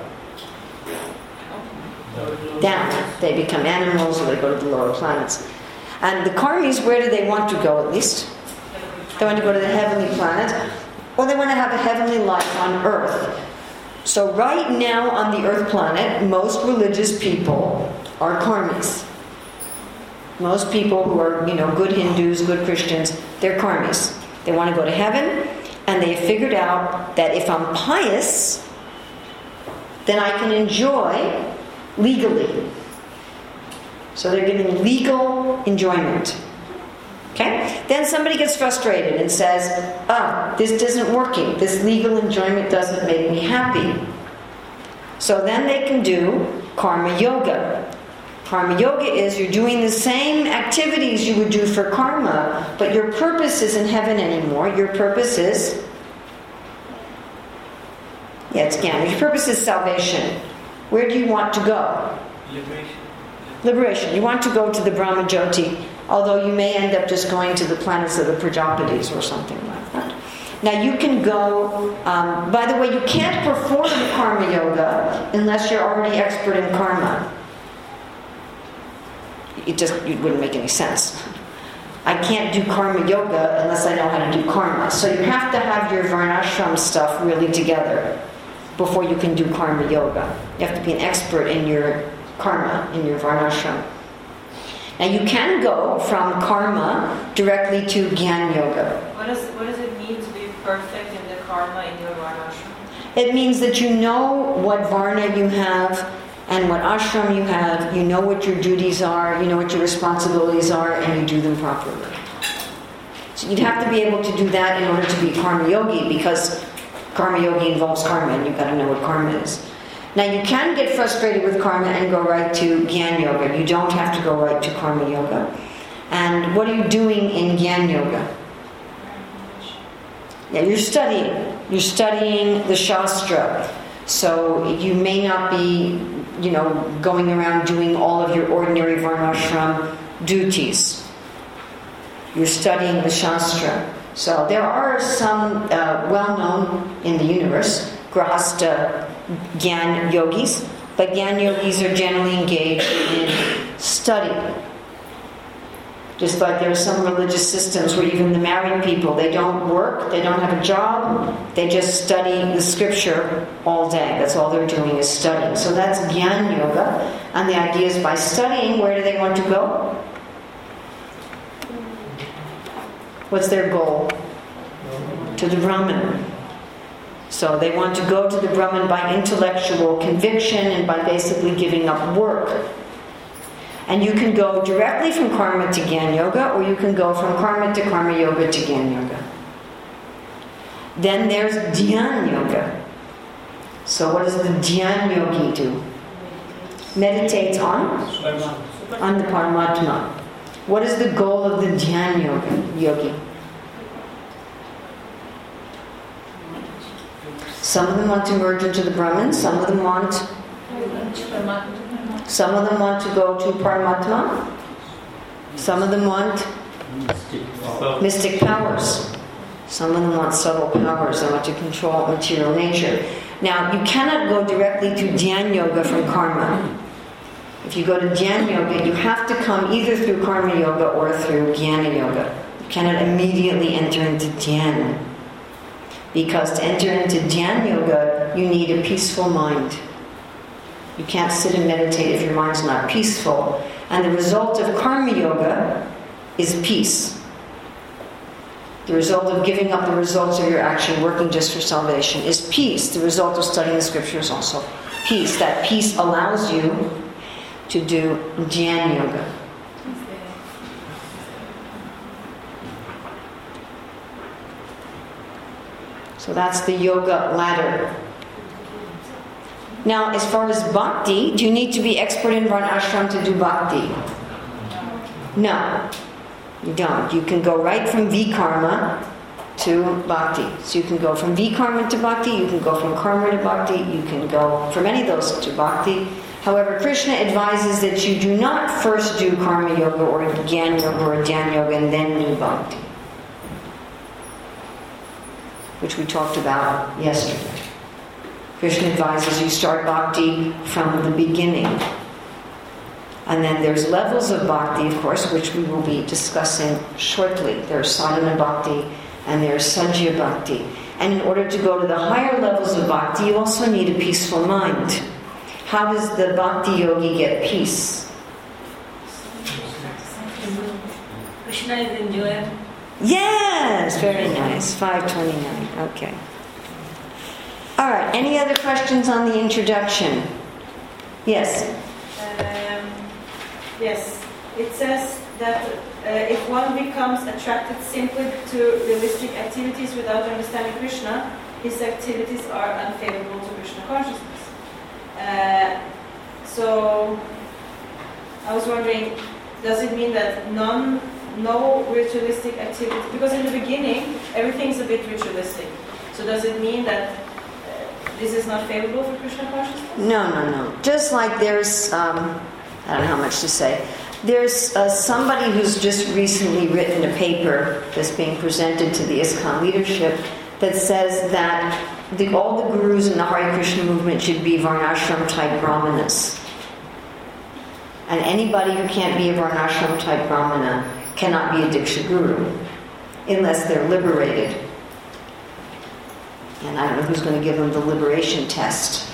Down. They become animals or they go to the lower planets. And the karmis, where do they want to go at least? They want to go to the heavenly planet, or they want to have a heavenly life on earth. So right now on the earth planet, most religious people are karmis. Most people who are, you know, good Hindus, good Christians, they're karmis. They want to go to heaven, and they have figured out that if I'm pious, then I can enjoy legally. So they're getting legal enjoyment. Okay? Then somebody gets frustrated and says, ah, this isn't working. This legal enjoyment doesn't make me happy. So then they can do karma yoga. Karma yoga is you're doing the same activities you would do for karma, but your purpose isn't heaven anymore. Your purpose is, yeah, it's Jnana. Your purpose is salvation. Where do you want to go? Liberation. Liberation. You want to go to the Brahmajyoti, although you may end up just going to the planets of the Prajapatis or something like that. Now you can go, um, by the way, you can't perform karma yoga unless you're already expert in karma. It just it wouldn't make any sense. I can't do karma yoga unless I know how to do karma. So you have to have your varnashram stuff really together before you can do karma yoga. You have to be an expert in your karma, in your varnashram. Now you can go from karma directly to Gyan yoga. What does what does it mean to be perfect in the karma in your varnashram? It means that you know what varna you have and what ashram you have, you know what your duties are, you know what your responsibilities are, and you do them properly. So you'd have to be able to do that in order to be karma yogi, because karma yogi involves karma, and you've got to know what karma is. Now you can get frustrated with karma and go right to Gyan yoga. You don't have to go right to karma yoga. And what are you doing in Gyan yoga? Yeah, you're studying. You're studying the Shastra. So you may not be, you know, going around doing all of your ordinary varnashram duties. You're studying the Shastra. So there are some uh, well-known in the universe Grahasta Gyan yogis, but Gyan yogis are generally engaged in study. Just like there are some religious systems where even the married people, they don't work, they don't have a job, they just study the scripture all day. That's all they're doing is studying. So that's Gyan yoga. And the idea is by studying, where do they want to go? What's their goal? To the Brahman. So they want to go to the Brahman by intellectual conviction and by basically giving up work. And you can go directly from karma to Gyan yoga, or you can go from karma to karma yoga to Gyan yoga. Then there's Dhyan yoga. So what does the Dhyan yogi do? Meditates on? On the Paramatma. What is the goal of the Dhyan yoga, yogi? Some of them want to merge into the Brahman, some of them want Some of them want to go to Paramatma. Some of them want mystic powers. Some of them want subtle powers. They want to control material nature. Now, you cannot go directly to Dhyan yoga from karma. If you go to Dhyan yoga, you have to come either through karma yoga or through Jnana yoga. You cannot immediately enter into Dhyan. Because to enter into Dhyan yoga, you need a peaceful mind. You can't sit and meditate if your mind's not peaceful. And the result of karma yoga is peace. The result of giving up the results of your action, working just for salvation, is peace. The result of studying the scriptures also peace. That peace allows you to do Jnana Yoga. So that's the yoga ladder. Now, as far as bhakti, do you need to be expert in varnashram to do bhakti? No, you don't. You can go right from vikarma to bhakti. So you can go from vikarma to bhakti, you can go from karma to bhakti, you can go from any of those to bhakti. However, Krishna advises that you do not first do karma yoga or jnana yoga or dhyana yoga and then do bhakti, which we talked about yesterday. Krishna advises you start bhakti from the beginning. And then there's levels of bhakti, of course, which we will be discussing shortly. There's sadhana bhakti and there's sajya bhakti. And in order to go to the higher levels of bhakti, you also need a peaceful mind. How does the bhakti yogi get peace? Krishna is enjoyer. Yes, very nice. five twenty-nine. Okay. All right. Any other questions on the introduction? Yes. Um, yes. It says that uh, if one becomes attracted simply to realistic activities without understanding Krishna, his activities are unfavorable to Krishna consciousness. Uh, so, I was wondering, does it mean that none no ritualistic activity, because in the beginning everything's a bit ritualistic, so does it mean that uh, this is not favorable for Krishna consciousness? No, no, no. Just like there's, um, I don't know how much to say, there's uh, somebody who's just recently written a paper that's being presented to the ISKCON leadership that says that the, all the gurus in the Hare Krishna movement should be varnashram type brahmanas, and anybody who can't be a varnashram type brahmana cannot be a Diksha Guru unless they're liberated. And I don't know who's going to give them the liberation test.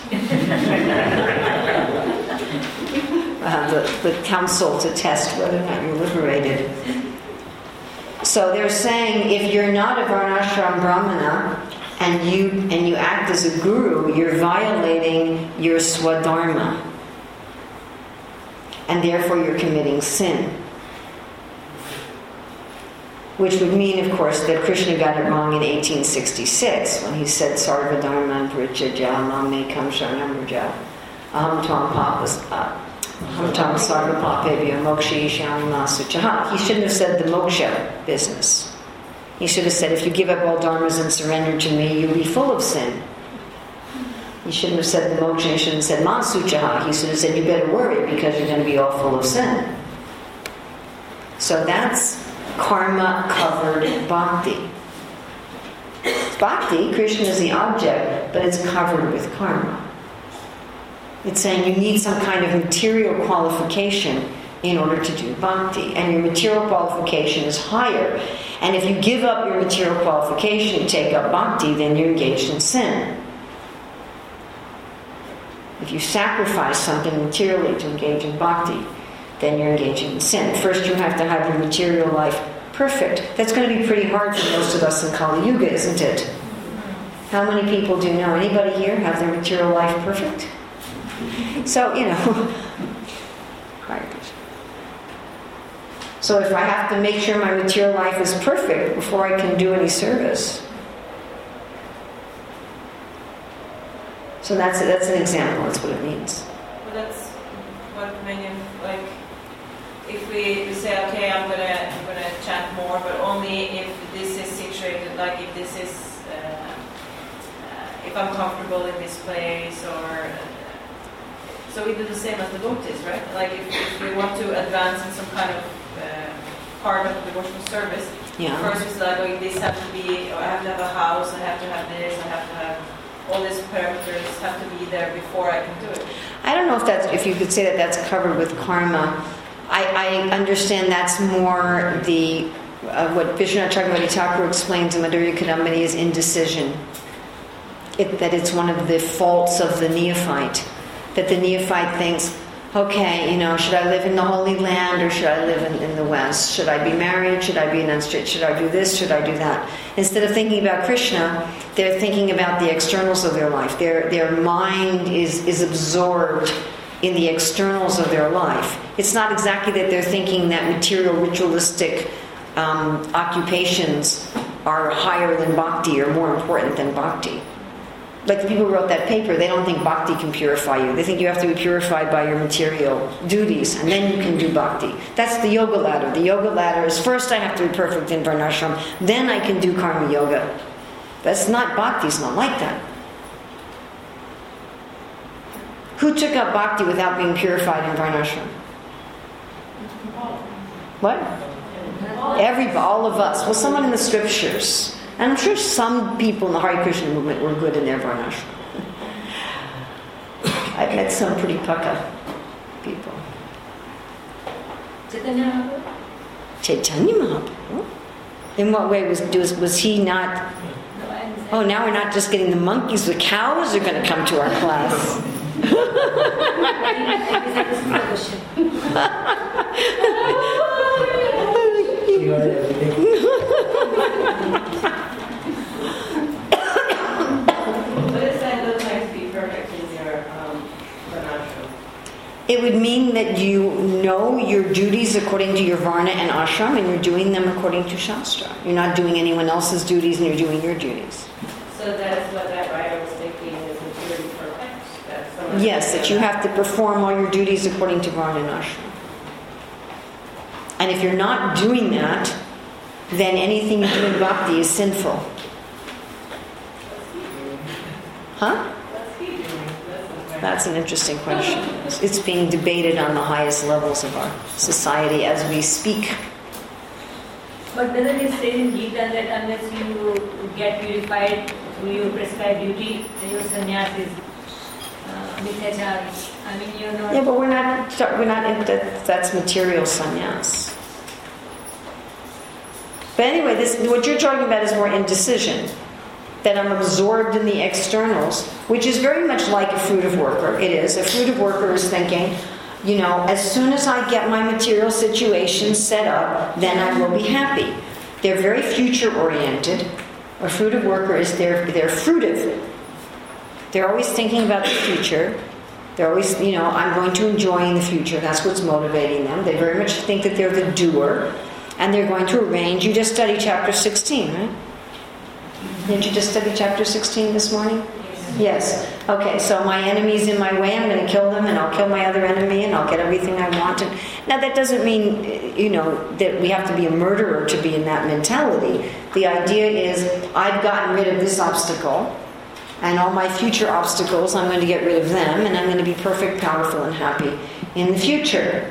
uh, the, the council to test whether or not you're liberated. So they're saying if you're not a Varnashram Brahmana and you, and you act as a guru, you're violating your swadharma. And therefore you're committing sin. Which would mean, of course, that Krishna got it wrong in eighteen sixty-six when he said Sarva Dharma Parityajya Mamekam Sharanam Vraja Aham Tvam Papas Aham Tvam Sarva Papebhyo Moksha Ishyami Masuchaha. He shouldn't have said the moksha business. He should have said, if you give up all dharmas and surrender to me, you'll be full of sin. He shouldn't have said the moksha. He shouldn't have said Masuchaha. He should have said, you better worry because you're going to be all full of sin. So that's karma covered bhakti. It's bhakti, Krishna is the object, but it's covered with karma. It's saying you need some kind of material qualification in order to do bhakti, and your material qualification is higher. And if you give up your material qualification and take up bhakti, then you're engaged in sin. If you sacrifice something materially to engage in bhakti, then you're engaging in sin. First, you have to have your material life perfect. That's going to be pretty hard for most of us in Kali Yuga, isn't it? How many people do you know? Anybody here have their material life perfect? So, you know. So if I have to make sure my material life is perfect before I can do any service. So that's that's an example. That's what it means. Well, that's what many like. If we, we say, okay, I'm gonna I'm gonna chant more, but only if this is situated, like if this is, uh, uh, if I'm comfortable in this place, or uh, so we do the same as the devotees, right? Like if, if we want to advance in some kind of uh, part of the devotional service, yeah. First it's like, oh, this has to be, or I have to have a house, I have to have this, I have to have all these parameters have to be there before I can do it. I don't know if that's if you could say that that's covered with karma. I, I understand that's more the uh, what Vishwanath Chakravarti Thakur explains in Madhurya Kadambini is indecision. It, that it's one of the faults of the neophyte. That the neophyte thinks, okay, you know, should I live in the Holy Land or should I live in, in the West? Should I be married? Should I be an unstraight? Should I do this? Should I do that? Instead of thinking about Krishna, they're thinking about the externals of their life. Their their mind is, is absorbed in the externals of their life. It's not exactly that they're thinking that material, ritualistic um, occupations are higher than bhakti or more important than bhakti. Like the people who wrote that paper, they don't think bhakti can purify you. They think you have to be purified by your material duties, and then you can do bhakti. That's the yoga ladder. The yoga ladder is first I have to be perfect in varnashram, then I can do karma yoga. That's not bhakti. It's not like that. Who took up bhakti without being purified in varnashram? What? Everybody, all of us. Well, someone in the scriptures. And I'm sure some people in the Hare Krishna movement were good in their varnashram. I've met some pretty pukka people. Chaitanya Mahaprabhu? Chaitanya Mahaprabhu? In what way was, was was he not? Oh, now we're not just getting the monkeys. The cows are going to come to our class. What does that look like to be perfect in your um, varnashram? It would mean that you know your duties according to your varna and ashram, and you're doing them according to Shastra. You're not doing anyone else's duties, and you're doing your duties. So that's what that writer was thinking is materially perfect. That's someone Yes, that you have to perform all your duties according to varna and ashram. And if you're not doing that, then anything you do in bhakti is sinful. Huh? That's an interesting question. It's being debated on the highest levels of our society as we speak. But doesn't it say in Gita that unless you get purified through your prescribed duty, your sannyas is uh, mithyacharis? I mean, you're not... Yeah, but we're not, we're not in that, that's material sannyas. But anyway, this, what you're talking about is more indecision. That I'm absorbed in the externals, which is very much like a fruitive worker. It is. A fruitive worker is thinking, you know, as soon as I get my material situation set up, then I will be happy. They're very future-oriented. A fruitive worker is, they're, they're fruitive. They're always thinking about the future. They're always, you know, I'm going to enjoy in the future. That's what's motivating them. They very much think that they're the doer. And they're going to arrange. You just studied chapter sixteen, right? Didn't you just study chapter sixteen this morning? Yes. Okay, so my enemy's in my way, I'm going to kill them, and I'll kill my other enemy, and I'll get everything I want. And now that doesn't mean, you know, that we have to be a murderer to be in that mentality. The idea is, I've gotten rid of this obstacle, and all my future obstacles, I'm going to get rid of them, and I'm going to be perfect, powerful, and happy in the future.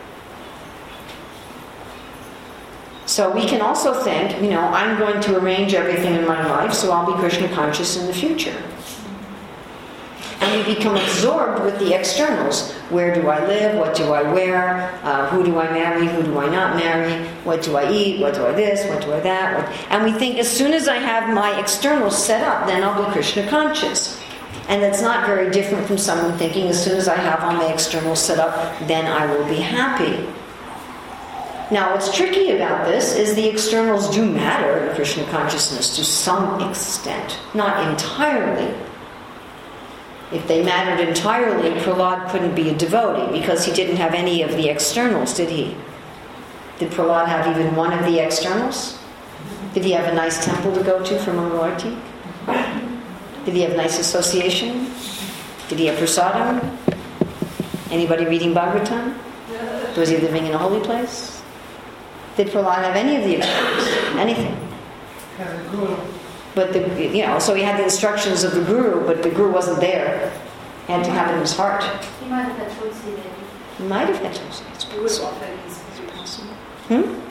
So we can also think, you know, I'm going to arrange everything in my life, so I'll be Krishna conscious in the future. And we become absorbed with the externals. Where do I live? What do I wear? Uh, who do I marry? Who do I not marry? What do I eat? What do I this? What do I that? What? And we think as soon as I have my externals set up, then I'll be Krishna conscious. And that's not very different from someone thinking as soon as I have all my externals set up, then I will be happy. Now, what's tricky about this is the externals do matter in Krishna consciousness to some extent, not entirely. If they mattered entirely, Prahlad couldn't be a devotee because he didn't have any of the externals, did he? Did Prahlad have even one of the externals? Did he have a nice temple to go to for Mangalarti? Did he have nice association? Did he have prasadam? Anybody reading Bhagavatam? Was he living in a holy place? Did Prahlad have any of the externals? Anything? But the, you know, so he had the instructions of the guru, but the guru wasn't there. He had to have it in his heart. He might have had Tulsi there. He might have had Tulsi. It's possible. Hmm?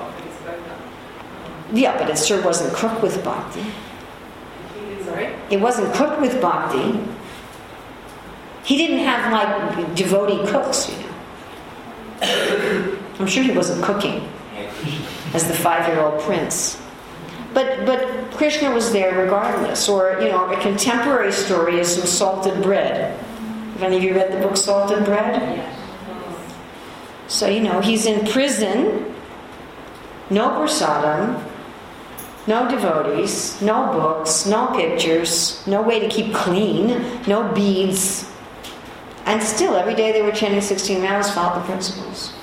Yeah, but it sure wasn't cooked with bhakti. Sorry? It wasn't cooked with bhakti. He didn't have like devotee cooks, you know. I'm sure he wasn't cooking as the five-year-old prince. But but Krishna was there regardless. Or, you know, a contemporary story is some salted bread. Have any of you read the book Salted Bread? So, you know, he's in prison, no prasadam, no devotees, no books, no pictures, no way to keep clean, no beads. And still, every day they were chanting sixteen rounds, followed the principles.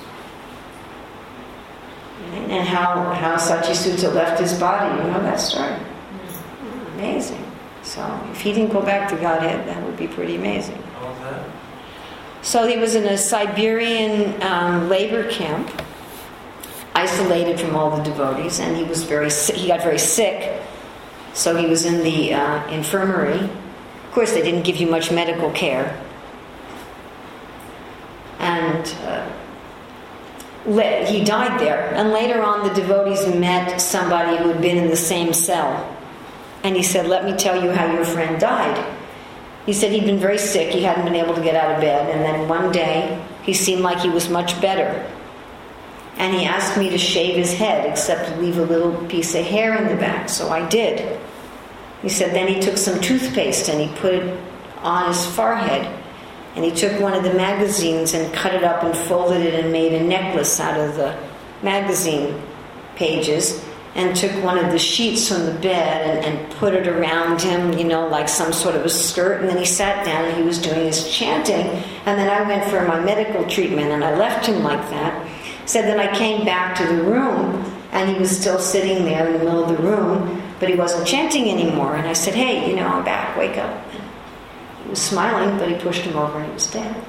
And how, how Satyasutta left his body, you know that story. Amazing. So, if he didn't go back to Godhead, that would be pretty amazing. How was that? So he was in a Siberian um, labor camp, isolated from all the devotees, and he was very sick. He got very sick, so he was in the uh, infirmary. Of course, they didn't give you much medical care, and uh, le- he died there. And later on, the devotees met somebody who had been in the same cell, and he said, "Let me tell you how your friend died." He said he'd been very sick, he hadn't been able to get out of bed, and then one day he seemed like he was much better. And he asked me to shave his head, except to leave a little piece of hair in the back, so I did. He said then he took some toothpaste and he put it on his forehead, and he took one of the magazines and cut it up and folded it and made a necklace out of the magazine pages, and took one of the sheets from the bed and, and put it around him, you know, like some sort of a skirt. And then he sat down and he was doing his chanting. And then I went for my medical treatment and I left him like that. Said then I came back to the room and he was still sitting there in the middle of the room, but he wasn't chanting anymore. And I said, "Hey, you know, I'm back, wake up." And he was smiling, but he pushed him over and he was dead.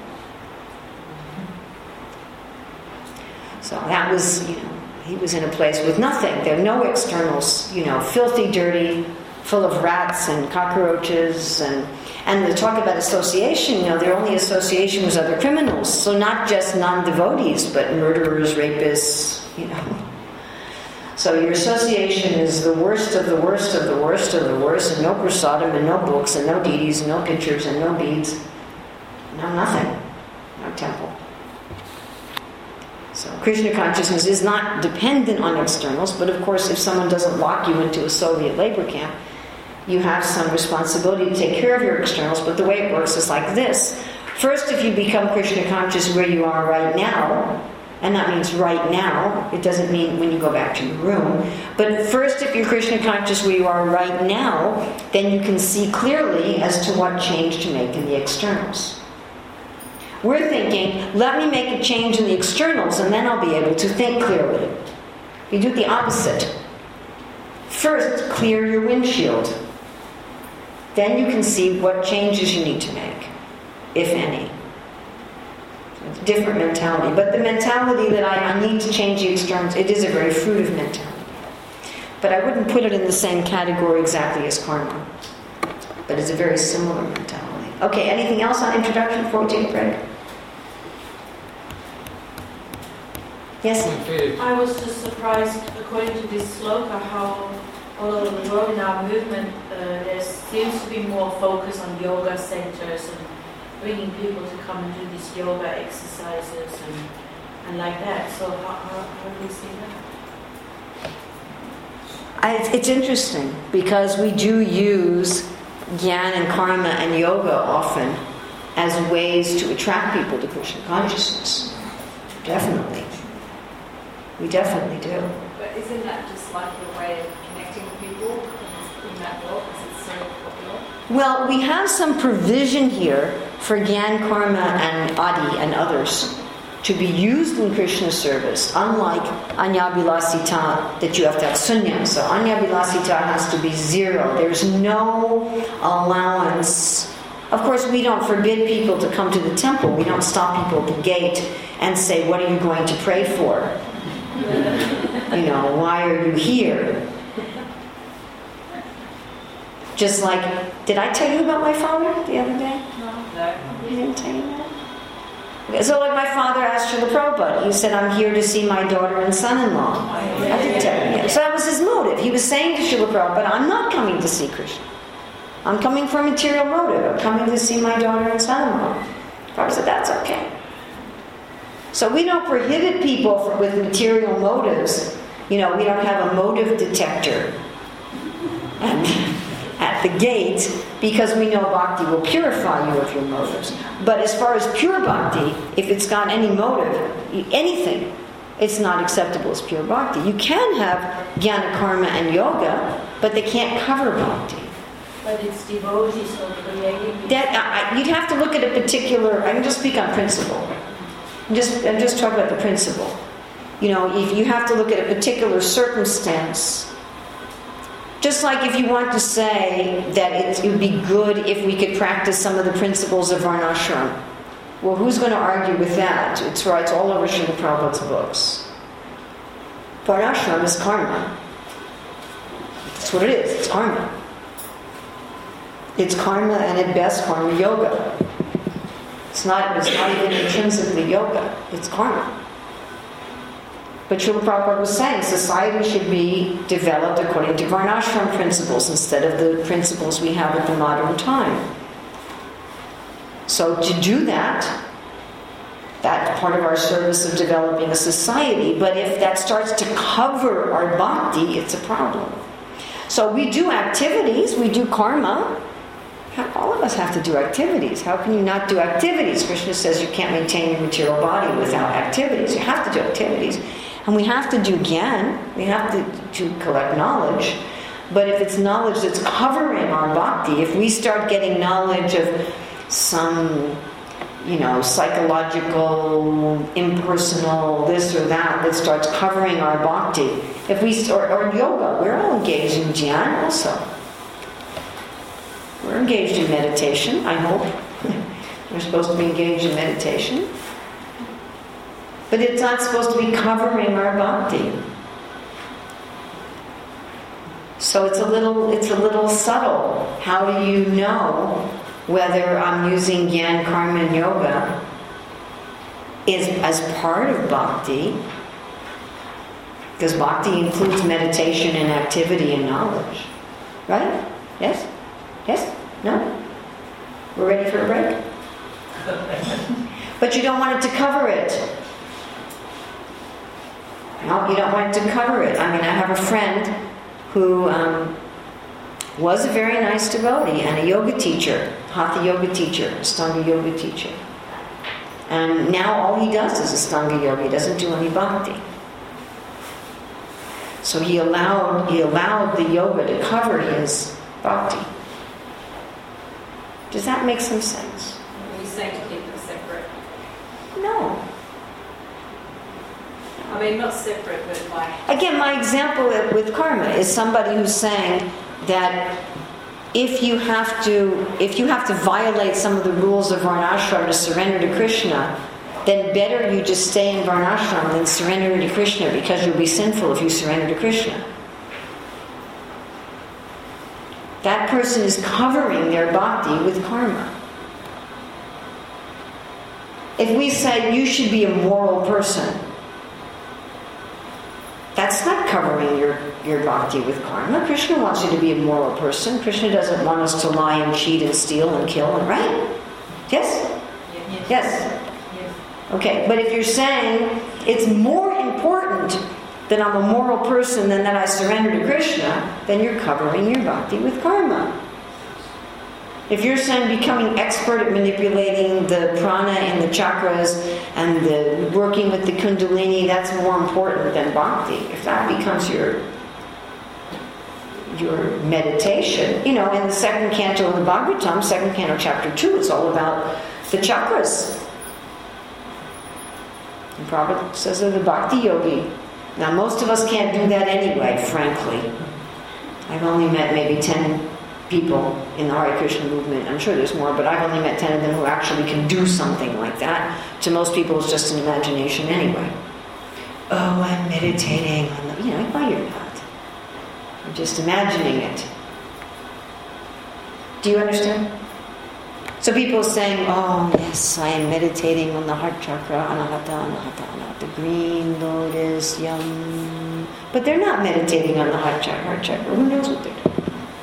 So that was, you know, he was in a place with nothing. There were no externals, you know, filthy, dirty, full of rats and cockroaches. And, and the talk about association, you know, their only association was other criminals. So not just non-devotees, but murderers, rapists, you know. So your association is the worst of the worst of the worst of the worst, and no prasadam, and no books, and no deities, and no pictures, and no beads. No nothing. No temple. So Krishna consciousness is not dependent on externals, but of course if someone doesn't lock you into a Soviet labor camp, you have some responsibility to take care of your externals, but the way it works is like this. First, if you become Krishna conscious where you are right now, and that means right now, it doesn't mean when you go back to your room, but first if you're Krishna conscious where you are right now, then you can see clearly as to what change to make in the externals. We're thinking, let me make a change in the externals and then I'll be able to think clearly. You do the opposite. First, clear your windshield. Then you can see what changes you need to make, if any. It's a different mentality. But the mentality that I, I need to change the externals, it is a very fruitive mentality. But I wouldn't put it in the same category exactly as karma. But it's a very similar mentality. Okay, anything else on introduction before we take a break? Yes? I was just surprised, according to this sloka, how although the world in our movement, uh, there seems to be more focus on yoga centers and bringing people to come and do these yoga exercises and, and like that. So how, how, how do you see that? I, it's interesting because we do use jnana and karma and yoga often as ways to attract people to Krishna consciousness. Definitely. We definitely do. But isn't that just like a way of connecting with people in that world because it's so popular? Well, we have some provision here for Gyan, Karma, and Adi and others to be used in Krishna service, unlike Anyabhilasita that you have to have sunya. So Anyabhilasita has to be zero. There's no allowance. Of course, we don't forbid people to come to the temple. We don't stop people at the gate and say, what are you going to pray for? You know, why are you here? Just like, did I tell you about my father the other day? No. I didn't tell you that? Okay, so like my father asked Srila Prabhupada, he said, I'm here to see my daughter and son-in-law. I did tell you. Yeah. So that was his motive. He was saying to Srila Prabhupada, I'm not coming to see Krishna. I'm coming for a material motive. I'm coming to see my daughter and son-in-law. Prabhupada said, that's okay. So we don't prohibit people for, with material motives. You know, we don't have a motive detector at, at at the gate because we know bhakti will purify you of your motives. But as far as pure bhakti, if it's got any motive, anything, it's not acceptable as pure bhakti. You can have jnana, karma, and yoga, but they can't cover bhakti. But it's devotees who are creating. That I, you'd have to look at a particular. I can just speak on principle. I'm just I'm just talking about the principle. You know, if you have to look at a particular circumstance. Just like if you want to say that it, it would be good if we could practice some of the principles of varnashram. Well, who's going to argue with that? It's right, it's all over Srila Prabhupada's books. Varnashram is karma. That's what it is, it's karma. It's karma, and at best karma yoga. It's not, it's not even intrinsically yoga, it's karma. But Srila Prabhupada was saying society should be developed according to varnashram principles instead of the principles we have at the modern time. So to do that, that's part of our service of developing a society. But if that starts to cover our bhakti, it's a problem. So we do activities, we do karma. All of us have to do activities. How can you not do activities? Krishna says you can't maintain your material body without activities. You have to do activities. And we have to do gyan. We have to, to collect knowledge. But if it's knowledge that's covering our bhakti, if we start getting knowledge of some, you know, psychological, impersonal, this or that, that starts covering our bhakti, if we or, or yoga, we're all engaged in dhyan also. We're engaged in meditation, I hope. We're supposed to be engaged in meditation. But it's not supposed to be covering our bhakti. So it's a little it's a little subtle. How do you know whether I'm using Gyan, Karma, and Yoga is as part of bhakti? Because bhakti includes meditation and activity and knowledge. Right? Yes? Yes? No? We're ready for a break? But you don't want it to cover it. No, you don't want it to cover it. I mean, I have a friend who um, was a very nice devotee and a yoga teacher, Hatha yoga teacher, Astanga yoga teacher. And now all he does is Astanga yoga. He doesn't do any bhakti. So he allowed he allowed the yoga to cover his bhakti. Does that make some sense? Are you saying to keep them separate? No. I mean, not separate, but like... Again, my example with karma is somebody who's saying that if you have to, if you have to violate some of the rules of varnashram to surrender to Krishna, then better you just stay in varnashram than surrender to Krishna, because you'll be sinful if you surrender to Krishna. That person is covering their bhakti with karma. If we say you should be a moral person, that's not covering your, your bhakti with karma. Krishna wants you to be a moral person. Krishna doesn't want us to lie and cheat and steal and kill and right? Yes? Yes. Yes. Yes. Okay, but if you're saying it's more important that I'm a moral person than that I surrender to Krishna, then you're covering your bhakti with karma. If you're saying becoming expert at manipulating the prana and the chakras and the working with the kundalini, that's more important than bhakti. If that becomes your your meditation, you know, in the second canto of the Bhagavatam, second canto, chapter two, it's all about the chakras. And Prabhupada says they're the bhakti yogi. Now, most of us can't do that anyway, frankly. I've only met maybe ten people in the Hare Krishna movement. I'm sure there's more, but I've only met ten of them who actually can do something like that. To most people, it's just an imagination anyway. Oh, I'm meditating on the... You know, why you're not. I'm just imagining it. Do you understand? So people are saying, oh, yes, I am meditating on the heart chakra, anahata, anahata, anahata, green lotus, yum. But they're not meditating on the heart chakra, heart chakra. Who knows what they're doing?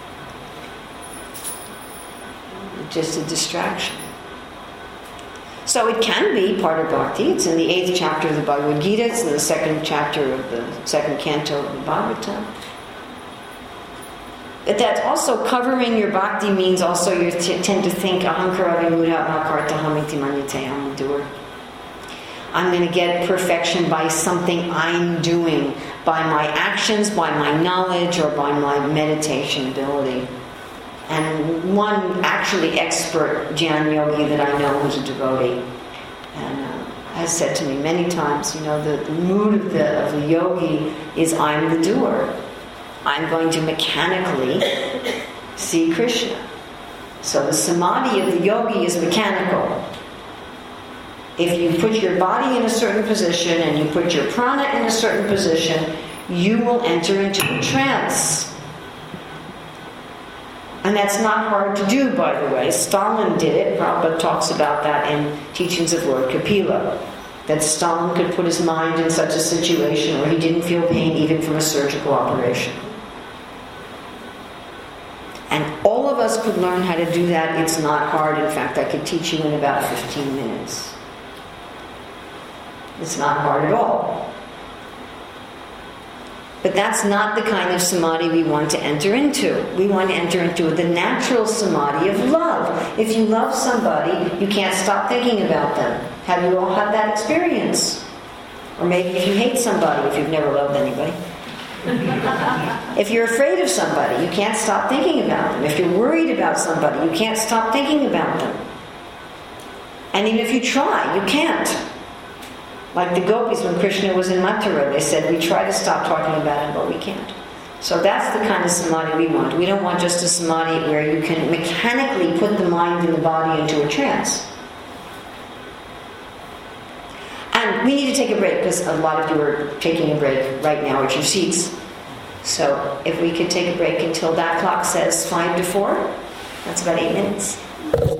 Just a distraction. So it can be part of bhakti. It's in the eighth chapter of the Bhagavad Gita. It's in the second chapter of the second canto of the Bhagavatam. But that's also covering your bhakti means also you t- tend to think ahankara vimudha makarta hamiti manyate, I'm a doer. I'm going to get perfection by something I'm doing, by my actions, by my knowledge, or by my meditation ability. And one actually expert jnana yogi that I know who's a devotee, and uh, has said to me many times, you know, the, the mood of the, of the yogi is I'm the doer. I'm going to mechanically see Krishna. So the samadhi of the yogi is mechanical. If you put your body in a certain position and you put your prana in a certain position, you will enter into a trance. And that's not hard to do, by the way. Stalin did it. Prabhupada talks about that in Teachings of Lord Kapila. That Stalin could put his mind in such a situation where he didn't feel pain even from a surgical operation. And all of us could learn how to do that. It's not hard. In fact, I could teach you in about fifteen minutes. It's not hard at all. But that's not the kind of samadhi we want to enter into. We want to enter into the natural samadhi of love. If you love somebody, you can't stop thinking about them. Have you all had that experience? Or maybe if you hate somebody, if you've never loved anybody. If you're afraid of somebody, you can't stop thinking about them. If you're worried about somebody, you can't stop thinking about them. And even if you try, you can't. Like the gopis when Krishna was in Mathura, they said, we try to stop talking about him, but we can't. So that's the kind of samadhi we want. We don't want just a samadhi where you can mechanically put the mind and the body into a trance. And we need to take a break because a lot of you are taking a break right now at your seats. So if we could take a break until that clock says five to four, that's about eight minutes.